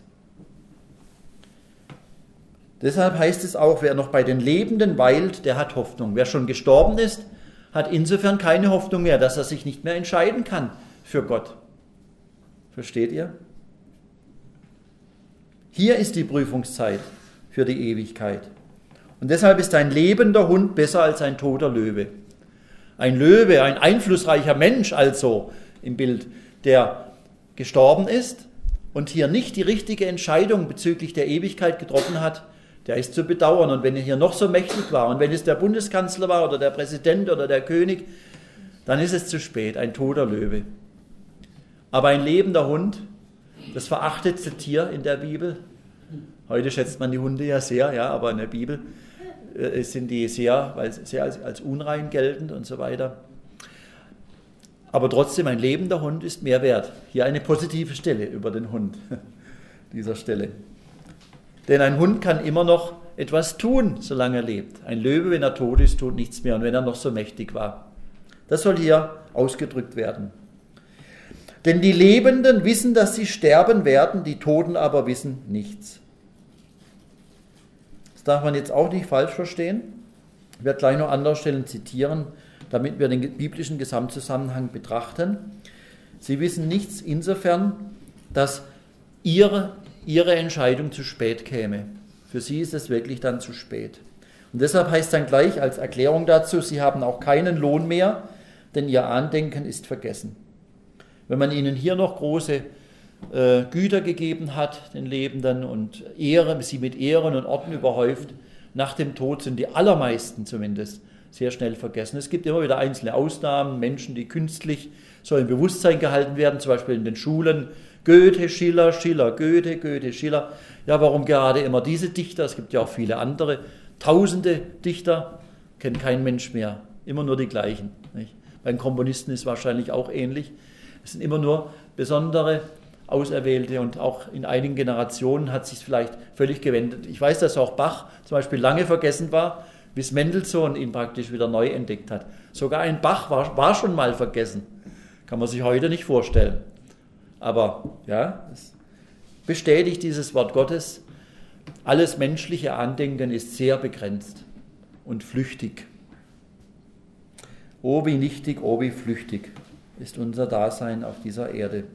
Deshalb heißt es auch, wer noch bei den Lebenden weilt, der hat Hoffnung. Wer schon gestorben ist, hat insofern keine Hoffnung mehr, dass er sich nicht mehr entscheiden kann für Gott. Versteht ihr? Hier ist die Prüfungszeit für die Ewigkeit. Und deshalb ist ein lebender Hund besser als ein toter Löwe. Ein Löwe, ein einflussreicher Mensch also im Bild, der gestorben ist und hier nicht die richtige Entscheidung bezüglich der Ewigkeit getroffen hat, der ist zu bedauern. Und wenn er hier noch so mächtig war und wenn es der Bundeskanzler war oder der Präsident oder der König, dann ist es zu spät, ein toter Löwe. Aber ein lebender Hund, das verachtetste Tier in der Bibel, heute schätzt man die Hunde ja sehr, ja, aber in der Bibel sind die sehr als unrein geltend und so weiter. Aber trotzdem, ein lebender Hund ist mehr wert. Hier eine positive Stelle über den Hund, dieser Stelle. Denn ein Hund kann immer noch etwas tun, solange er lebt. Ein Löwe, wenn er tot ist, tut nichts mehr und wenn er noch so mächtig war. Das soll hier ausgedrückt werden. Denn die Lebenden wissen, dass sie sterben werden, die Toten aber wissen nichts. Das darf man jetzt auch nicht falsch verstehen. Ich werde gleich noch andere Stellen zitieren, damit wir den biblischen Gesamtzusammenhang betrachten. Sie wissen nichts insofern, dass ihre Entscheidung zu spät käme. Für sie ist es wirklich dann zu spät. Und deshalb heißt dann gleich als Erklärung dazu, sie haben auch keinen Lohn mehr, denn ihr Andenken ist vergessen. Wenn man ihnen hier noch große Güter gegeben hat, den Lebenden, und sie mit Ehren und Orden überhäuft, nach dem Tod sind die allermeisten zumindest sehr schnell vergessen. Es gibt immer wieder einzelne Ausnahmen, Menschen, die künstlich so im Bewusstsein gehalten werden, zum Beispiel in den Schulen. Goethe, Schiller, Schiller, Goethe, Goethe, Schiller. Ja, warum gerade immer diese Dichter? Es gibt ja auch viele andere. Tausende Dichter, kennt kein Mensch mehr. Immer nur die gleichen. Nicht? Beim Komponisten ist es wahrscheinlich auch ähnlich. Es sind immer nur besondere, auserwählte, und auch in einigen Generationen hat sich vielleicht völlig gewendet. Ich weiß, dass auch Bach zum Beispiel lange vergessen war, bis Mendelssohn ihn praktisch wieder neu entdeckt hat. Sogar ein Bach war schon mal vergessen. Kann man sich heute nicht vorstellen. Aber ja, es bestätigt dieses Wort Gottes. Alles menschliche Andenken ist sehr begrenzt und flüchtig. Oh, wie nichtig, oh, wie flüchtig ist unser Dasein auf dieser Erde.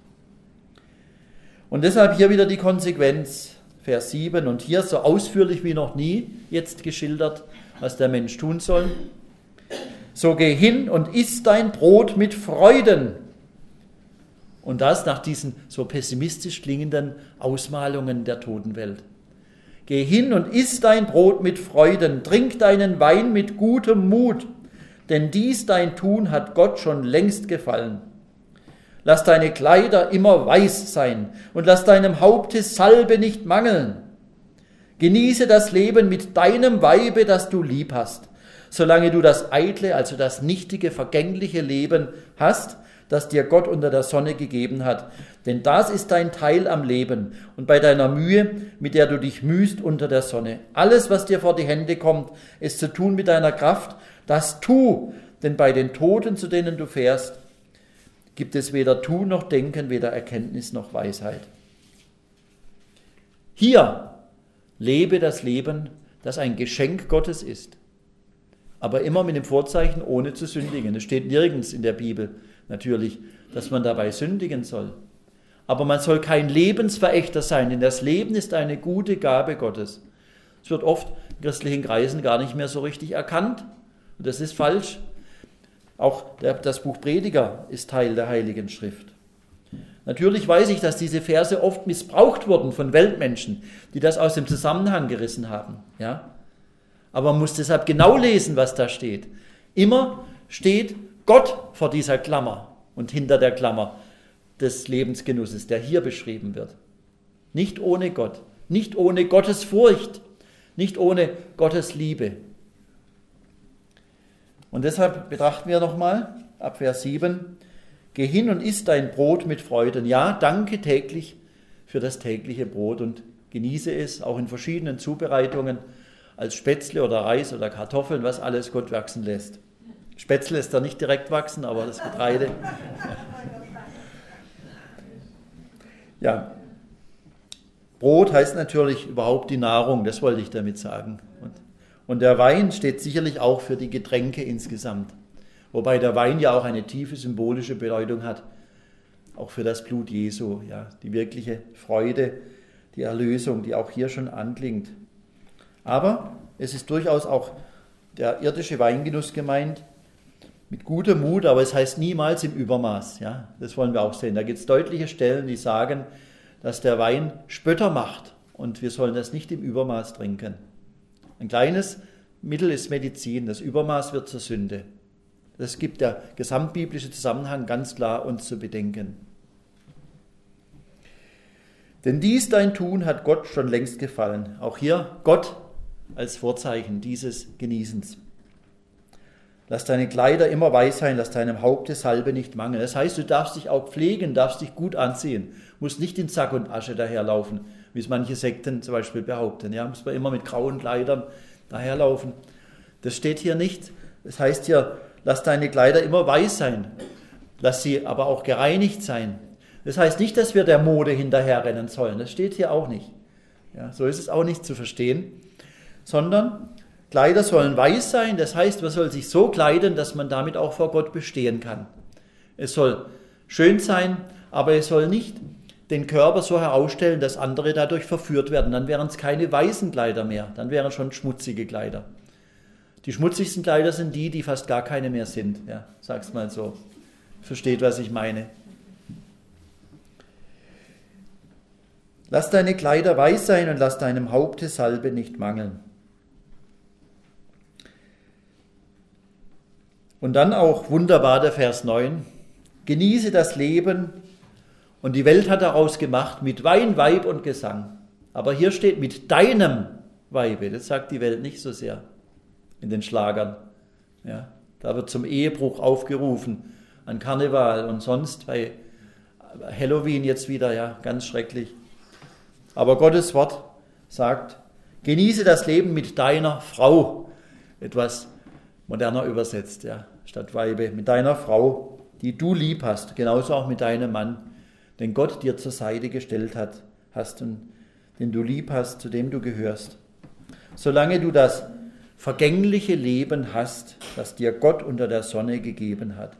Und deshalb hier wieder die Konsequenz, Vers 7, und hier so ausführlich wie noch nie jetzt geschildert, was der Mensch tun soll. So geh hin und iss dein Brot mit Freuden. Und das nach diesen so pessimistisch klingenden Ausmalungen der Totenwelt. Geh hin und iss dein Brot mit Freuden, trink deinen Wein mit gutem Mut, denn dies dein Tun hat Gott schon längst gefallen. Lass deine Kleider immer weiß sein und lass deinem Haupte Salbe nicht mangeln. Genieße das Leben mit deinem Weibe, das du lieb hast, solange du das eitle, also das nichtige, vergängliche Leben hast, das dir Gott unter der Sonne gegeben hat. Denn das ist dein Teil am Leben und bei deiner Mühe, mit der du dich mühst unter der Sonne. Alles, was dir vor die Hände kommt, ist zu tun mit deiner Kraft. Das tu, denn bei den Toten, zu denen du fährst, gibt es weder Tun noch Denken, weder Erkenntnis noch Weisheit. Hier lebe das Leben, das ein Geschenk Gottes ist. Aber immer mit dem Vorzeichen, ohne zu sündigen. Es steht nirgends in der Bibel natürlich, dass man dabei sündigen soll. Aber man soll kein Lebensverächter sein, denn das Leben ist eine gute Gabe Gottes. Es wird oft in christlichen Kreisen gar nicht mehr so richtig erkannt. Und das ist falsch. Auch das Buch Prediger ist Teil der Heiligen Schrift. Natürlich weiß ich, dass diese Verse oft missbraucht wurden von Weltmenschen, die das aus dem Zusammenhang gerissen haben. Ja? Aber man muss deshalb genau lesen, was da steht. Immer steht Gott vor dieser Klammer und hinter der Klammer des Lebensgenusses, der hier beschrieben wird. Nicht ohne Gott, nicht ohne Gottes Furcht, nicht ohne Gottes Liebe. Und deshalb betrachten wir nochmal ab Vers 7, geh hin und iss dein Brot mit Freuden. Ja, danke täglich für das tägliche Brot und genieße es, auch in verschiedenen Zubereitungen, als Spätzle oder Reis oder Kartoffeln, was alles Gott wachsen lässt. Spätzle lässt er nicht direkt wachsen, aber das Getreide. Ja, Brot heißt natürlich überhaupt die Nahrung, das wollte ich damit sagen. Und der Wein steht sicherlich auch für die Getränke insgesamt. Wobei der Wein ja auch eine tiefe symbolische Bedeutung hat, auch für das Blut Jesu, ja, die wirkliche Freude, die Erlösung, die auch hier schon anklingt. Aber es ist durchaus auch der irdische Weingenuss gemeint, mit gutem Mut, aber es heißt niemals im Übermaß. Ja, das wollen wir auch sehen. Da gibt es deutliche Stellen, die sagen, dass der Wein Spötter macht und wir sollen das nicht im Übermaß trinken. Ein kleines Mittel ist Medizin, das Übermaß wird zur Sünde. Das gibt der gesamtbiblische Zusammenhang ganz klar uns zu bedenken. Denn dies dein Tun hat Gott schon längst gefallen. Auch hier Gott als Vorzeichen dieses Genießens. Lass deine Kleider immer weiß sein, lass deinem Haupte Salbe nicht mangeln. Das heißt, du darfst dich auch pflegen, darfst dich gut anziehen, musst nicht in Sack und Asche daherlaufen, wie es manche Sekten zum Beispiel behaupten. Ja, muss man immer mit grauen Kleidern daherlaufen. Das steht hier nicht. Das heißt hier, lass deine Kleider immer weiß sein, lass sie aber auch gereinigt sein. Das heißt nicht, dass wir der Mode hinterherrennen sollen. Das steht hier auch nicht. Ja, so ist es auch nicht zu verstehen. Sondern Kleider sollen weiß sein, das heißt, man soll sich so kleiden, dass man damit auch vor Gott bestehen kann. Es soll schön sein, aber es soll nicht den Körper so herausstellen, dass andere dadurch verführt werden. Dann wären es keine weißen Kleider mehr, dann wären schon schmutzige Kleider. Die schmutzigsten Kleider sind die, die fast gar keine mehr sind. Ja, sag's mal so. Versteht, was ich meine. Lass deine Kleider weiß sein und lass deinem Haupte Salbe nicht mangeln. Und dann auch wunderbar der Vers 9. Genieße das Leben und die Welt hat daraus gemacht mit Wein, Weib und Gesang. Aber hier steht mit deinem Weibe. Das sagt die Welt nicht so sehr in den Schlagern. Ja, da wird zum Ehebruch aufgerufen, an Karneval und sonst bei Halloween jetzt wieder, ja, ganz schrecklich. Aber Gottes Wort sagt, genieße das Leben mit deiner Frau. Etwas moderner übersetzt, ja, statt Weibe, mit deiner Frau, die du lieb hast, genauso auch mit deinem Mann, den Gott dir zur Seite gestellt hast und den du lieb hast, zu dem du gehörst. Solange du das vergängliche Leben hast, das dir Gott unter der Sonne gegeben hat.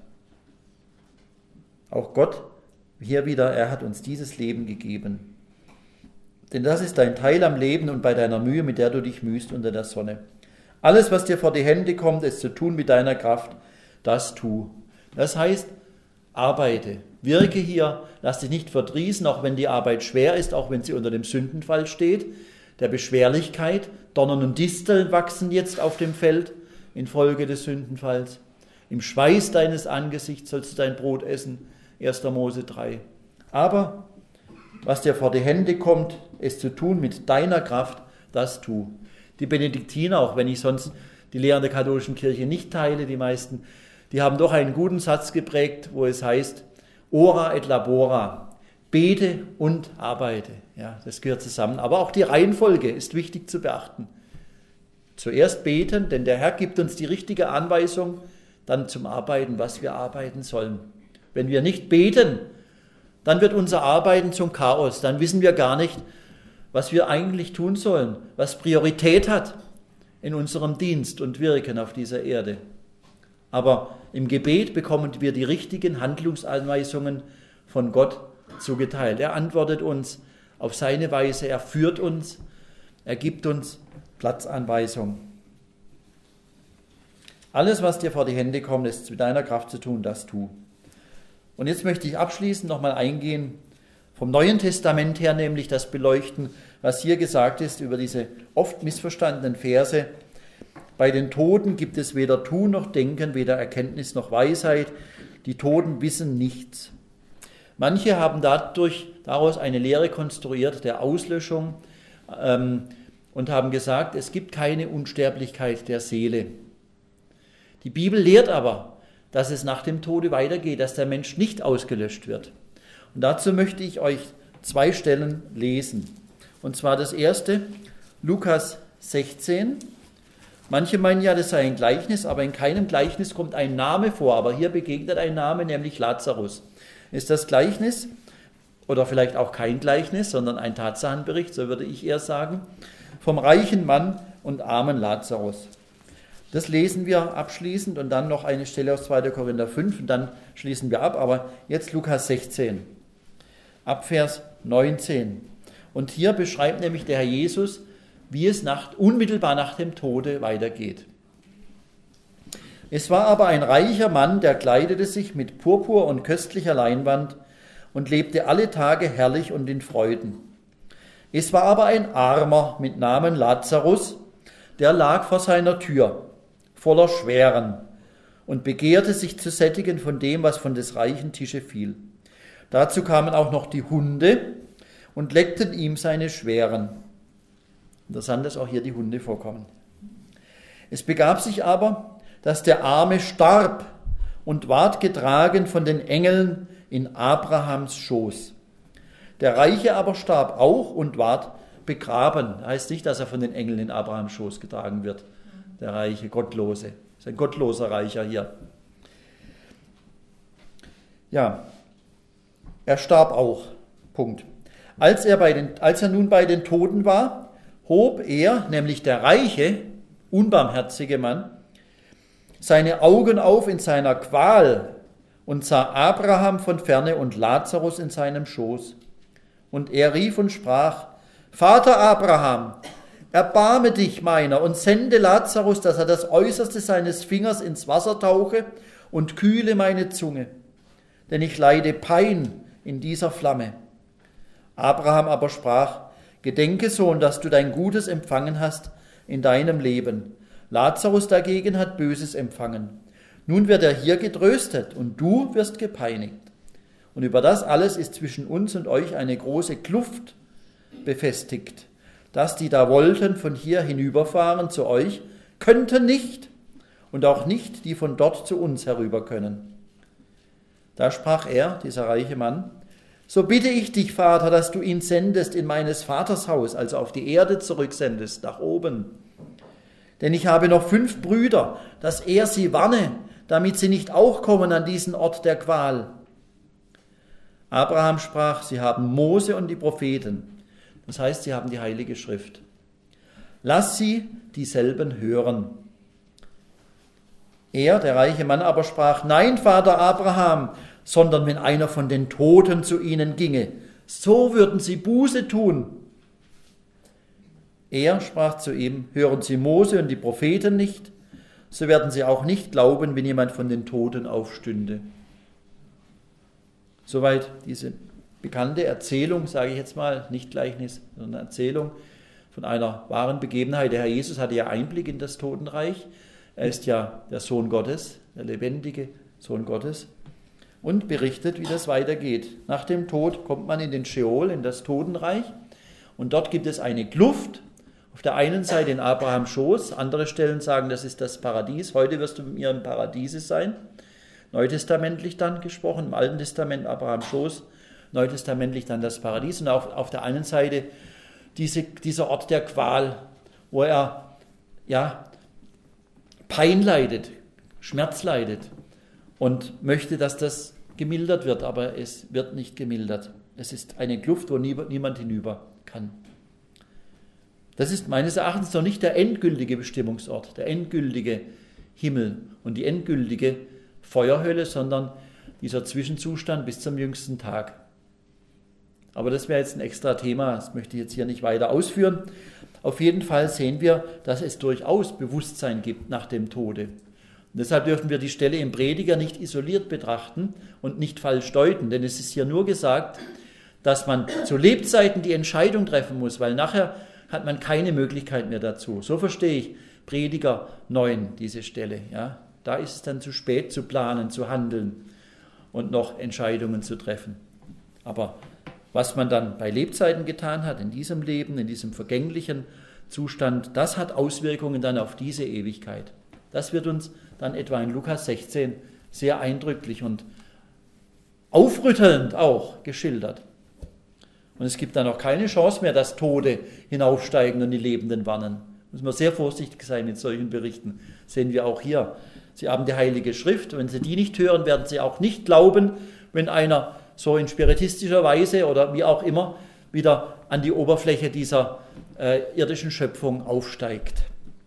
Auch Gott, hier wieder, er hat uns dieses Leben gegeben. Denn das ist dein Teil am Leben und bei deiner Mühe, mit der du dich mühst unter der Sonne. Alles, was dir vor die Hände kommt, ist zu tun mit deiner Kraft, das tu. Das heißt, arbeite, wirke hier, lass dich nicht verdrießen, auch wenn die Arbeit schwer ist, auch wenn sie unter dem Sündenfall steht, der Beschwerlichkeit. Dornen und Disteln wachsen jetzt auf dem Feld infolge des Sündenfalls. Im Schweiß deines Angesichts sollst du dein Brot essen. 1. Mose 3. Aber was dir vor die Hände kommt, es zu tun mit deiner Kraft, das tu. Die Benediktiner, auch wenn ich sonst die Lehren der katholischen Kirche nicht teile, die meisten, die haben doch einen guten Satz geprägt, wo es heißt, ora et labora, bete und arbeite. Ja, das gehört zusammen. Aber auch die Reihenfolge ist wichtig zu beachten. Zuerst beten, denn der Herr gibt uns die richtige Anweisung, dann zum Arbeiten, was wir arbeiten sollen. Wenn wir nicht beten, dann wird unser Arbeiten zum Chaos. Dann wissen wir gar nicht, was wir eigentlich tun sollen, was Priorität hat in unserem Dienst und Wirken auf dieser Erde. Aber im Gebet bekommen wir die richtigen Handlungsanweisungen von Gott zugeteilt. Er antwortet uns auf seine Weise, er führt uns, er gibt uns Platzanweisung. Alles, was dir vor die Hände kommt, ist mit deiner Kraft zu tun, das tu. Und jetzt möchte ich abschließend nochmal eingehen, vom Neuen Testament her nämlich das beleuchten, was hier gesagt ist über diese oft missverstandenen Verse. Bei den Toten gibt es weder Tun noch Denken, weder Erkenntnis noch Weisheit. Die Toten wissen nichts. Manche haben daraus eine Lehre konstruiert der Auslöschung und haben gesagt, es gibt keine Unsterblichkeit der Seele. Die Bibel lehrt aber, dass es nach dem Tode weitergeht, dass der Mensch nicht ausgelöscht wird. Und dazu möchte ich euch 2 Stellen lesen. Und zwar das erste, Lukas 16. Manche meinen ja, das sei ein Gleichnis, aber in keinem Gleichnis kommt ein Name vor. Aber hier begegnet ein Name, nämlich Lazarus. Ist das Gleichnis oder vielleicht auch kein Gleichnis, sondern ein Tatsachenbericht, so würde ich eher sagen, vom reichen Mann und armen Lazarus. Das lesen wir abschließend und dann noch eine Stelle aus 2. Korinther 5 und dann schließen wir ab. Aber jetzt Lukas 16, ab Vers 19. Und hier beschreibt nämlich der Herr Jesus, wie es unmittelbar nach dem Tode weitergeht. Es war aber ein reicher Mann, der kleidete sich mit Purpur und köstlicher Leinwand und lebte alle Tage herrlich und in Freuden. Es war aber ein Armer mit Namen Lazarus, der lag vor seiner Tür, voller Schweren, und begehrte sich zu sättigen von dem, was von des reichen Tische fiel. Dazu kamen auch noch die Hunde und leckten ihm seine Schweren. Interessant, dass auch hier die Hunde vorkommen. Es begab sich aber, dass der Arme starb und ward getragen von den Engeln in Abrahams Schoß. Der Reiche aber starb auch und ward begraben. Heißt nicht, dass er von den Engeln in Abrahams Schoß getragen wird. Der Reiche, Gottlose. Das ist ein gottloser Reicher hier. Ja, er starb auch. Punkt. Als er nun bei den Toten war, hob er, nämlich der reiche, unbarmherzige Mann, seine Augen auf in seiner Qual und sah Abraham von ferne und Lazarus in seinem Schoß. Und er rief und sprach, Vater Abraham, erbarme dich meiner und sende Lazarus, dass er das Äußerste seines Fingers ins Wasser tauche und kühle meine Zunge, denn ich leide Pein in dieser Flamme. Abraham aber sprach, Gedenke, Sohn, dass du dein Gutes empfangen hast in deinem Leben. Lazarus dagegen hat Böses empfangen. Nun wird er hier getröstet und du wirst gepeinigt. Und über das alles ist zwischen uns und euch eine große Kluft befestigt, dass die da wollten von hier hinüberfahren zu euch, könnten nicht und auch nicht die von dort zu uns herüber können. Da sprach er, dieser reiche Mann, so bitte ich dich, Vater, dass du ihn sendest in meines Vaters Haus, also auf die Erde zurücksendest, nach oben. Denn ich habe noch 5 Brüder, dass er sie warne, damit sie nicht auch kommen an diesen Ort der Qual. Abraham sprach, sie haben Mose und die Propheten. Das heißt, sie haben die Heilige Schrift. Lass sie dieselben hören. Er, der reiche Mann, aber sprach, nein, Vater Abraham, sondern wenn einer von den Toten zu ihnen ginge, so würden sie Buße tun. Er sprach zu ihm, hören Sie Mose und die Propheten nicht, so werden sie auch nicht glauben, wenn jemand von den Toten aufstünde. Soweit diese bekannte Erzählung, sage ich jetzt mal, nicht Gleichnis, sondern Erzählung von einer wahren Begebenheit. Der Herr Jesus hatte ja Einblick in das Totenreich. Er ist ja der Sohn Gottes, der lebendige Sohn Gottes. und berichtet, wie das weitergeht. Nach dem Tod kommt man in den Scheol, in das Totenreich, und dort gibt es eine Kluft. Auf der einen Seite in Abrahams Schoß, andere Stellen sagen, das ist das Paradies. Heute wirst du mit mir im Paradiese sein. Neutestamentlich dann gesprochen, im Alten Testament Abrahams Schoß, neutestamentlich dann das Paradies. Und auf der einen Seite dieser Ort der Qual, wo er Pein leidet, Schmerz leidet und möchte, dass das gemildert wird, aber es wird nicht gemildert. Es ist eine Kluft, wo niemand hinüber kann. Das ist meines Erachtens noch nicht der endgültige Bestimmungsort, der endgültige Himmel und die endgültige Feuerhölle, sondern dieser Zwischenzustand bis zum jüngsten Tag. Aber das wäre jetzt ein extra Thema, das möchte ich jetzt hier nicht weiter ausführen. Auf jeden Fall sehen wir, dass es durchaus Bewusstsein gibt nach dem Tode. Und deshalb dürfen wir die Stelle im Prediger nicht isoliert betrachten und nicht falsch deuten, denn es ist hier nur gesagt, dass man zu Lebzeiten die Entscheidung treffen muss, weil nachher hat man keine Möglichkeit mehr dazu. So verstehe ich Prediger 9, diese Stelle. Ja? Da ist es dann zu spät zu planen, zu handeln und noch Entscheidungen zu treffen. Aber was man dann bei Lebzeiten getan hat, in diesem Leben, in diesem vergänglichen Zustand, das hat Auswirkungen dann auf diese Ewigkeit. Das wird uns dann etwa in Lukas 16 sehr eindrücklich und aufrüttelnd auch geschildert. Und es gibt dann auch keine Chance mehr, dass Tote hinaufsteigen und die Lebenden warnen. Muss man sehr vorsichtig sein mit solchen Berichten. Das sehen wir auch hier. Sie haben die Heilige Schrift. Wenn Sie die nicht hören, werden Sie auch nicht glauben, wenn einer so in spiritistischer Weise oder wie auch immer wieder an die Oberfläche dieser irdischen Schöpfung aufsteigt.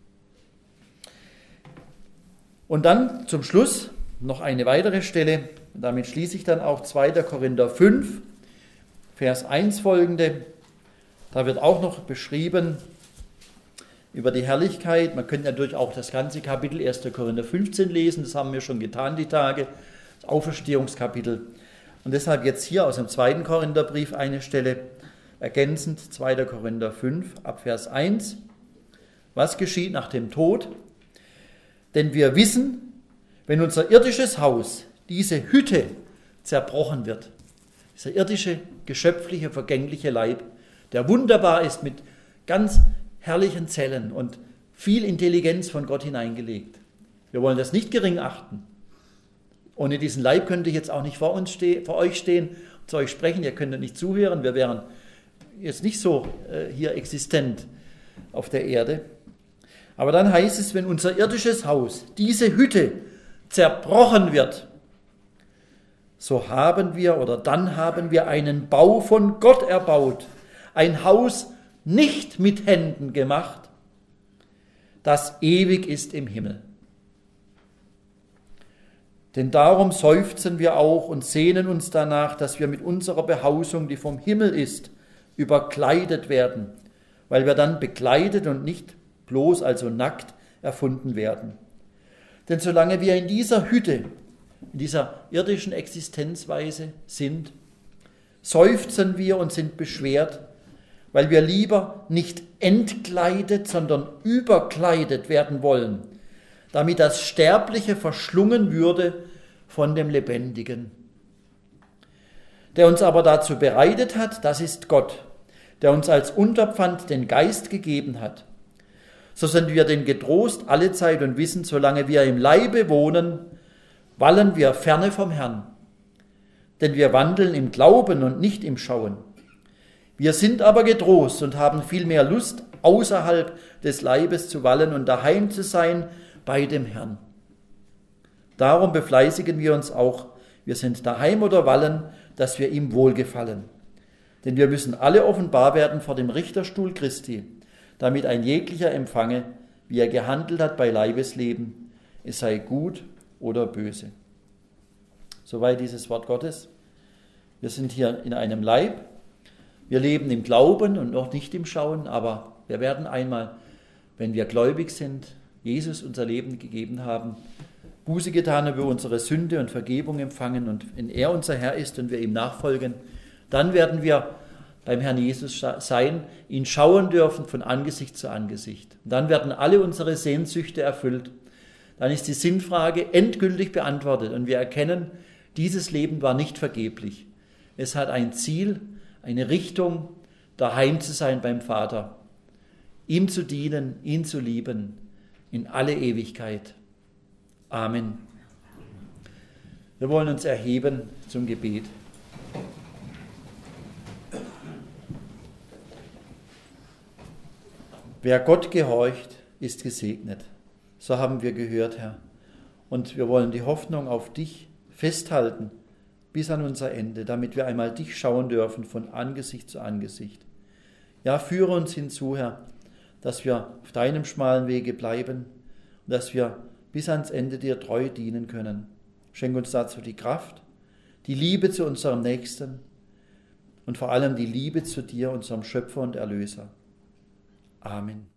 Und dann zum Schluss noch eine weitere Stelle. Damit schließe ich dann auch 2. Korinther 5, Vers 1 folgende. Da wird auch noch beschrieben über die Herrlichkeit. Man könnte natürlich auch das ganze Kapitel 1. Korinther 15 lesen. Das haben wir schon getan, die Tage. Das Auferstehungskapitel. Und deshalb jetzt hier aus dem 2. Korintherbrief eine Stelle ergänzend, 2. Korinther 5, ab Vers 1. Was geschieht nach dem Tod? Denn wir wissen, wenn unser irdisches Haus, diese Hütte, zerbrochen wird, dieser irdische, geschöpfliche, vergängliche Leib, der wunderbar ist mit ganz herrlichen Zellen und viel Intelligenz von Gott hineingelegt. Wir wollen das nicht gering achten. Ohne diesen Leib könnte ich jetzt auch nicht vor euch stehen und zu euch sprechen. Ihr könntet nicht zuhören. Wir wären jetzt nicht so hier existent auf der Erde. Aber dann heißt es, wenn unser irdisches Haus, diese Hütte, zerbrochen wird, dann haben wir einen Bau von Gott erbaut, ein Haus nicht mit Händen gemacht, das ewig ist im Himmel. Denn darum seufzen wir auch und sehnen uns danach, dass wir mit unserer Behausung, die vom Himmel ist, überkleidet werden, weil wir dann bekleidet und nicht bloß, also nackt, erfunden werden. Denn solange wir in dieser Hütte, in dieser irdischen Existenzweise sind, seufzen wir und sind beschwert, weil wir lieber nicht entkleidet, sondern überkleidet werden wollen, damit das Sterbliche verschlungen würde von dem Lebendigen. Der uns aber dazu bereitet hat, das ist Gott, der uns als Unterpfand den Geist gegeben hat. So sind wir denn getrost alle Zeit und wissen, solange wir im Leibe wohnen, wallen wir ferne vom Herrn. Denn wir wandeln im Glauben und nicht im Schauen. Wir sind aber getrost und haben viel mehr Lust, außerhalb des Leibes zu wallen und daheim zu sein bei dem Herrn. Darum befleißigen wir uns auch, wir sind daheim oder wallen, dass wir ihm wohlgefallen. Denn wir müssen alle offenbar werden vor dem Richterstuhl Christi, damit ein jeglicher empfange, wie er gehandelt hat bei Leibesleben, es sei gut oder böse. Soweit dieses Wort Gottes. Wir sind hier in einem Leib, wir leben im Glauben und noch nicht im Schauen, aber wir werden einmal, wenn wir gläubig sind, Jesus unser Leben gegeben haben, Buße getan über unsere Sünde und Vergebung empfangen und wenn er unser Herr ist und wir ihm nachfolgen, dann werden wir beim Herrn Jesus sein, ihn schauen dürfen von Angesicht zu Angesicht. Und dann werden alle unsere Sehnsüchte erfüllt. Dann ist die Sinnfrage endgültig beantwortet und wir erkennen Dieses Leben war nicht vergeblich. Es hat ein Ziel, eine Richtung, daheim zu sein beim Vater, ihm zu dienen, ihn zu lieben, in alle Ewigkeit. Amen. Wir wollen uns erheben zum Gebet. Wer Gott gehorcht, ist gesegnet. So haben wir gehört, Herr. Und wir wollen die Hoffnung auf dich festhalten bis an unser Ende, damit wir einmal dich schauen dürfen von Angesicht zu Angesicht. Ja, führe uns hinzu, Herr, dass wir auf deinem schmalen Wege bleiben und dass wir bis ans Ende dir treu dienen können. Schenk uns dazu die Kraft, die Liebe zu unserem Nächsten und vor allem die Liebe zu dir, unserem Schöpfer und Erlöser. Amen.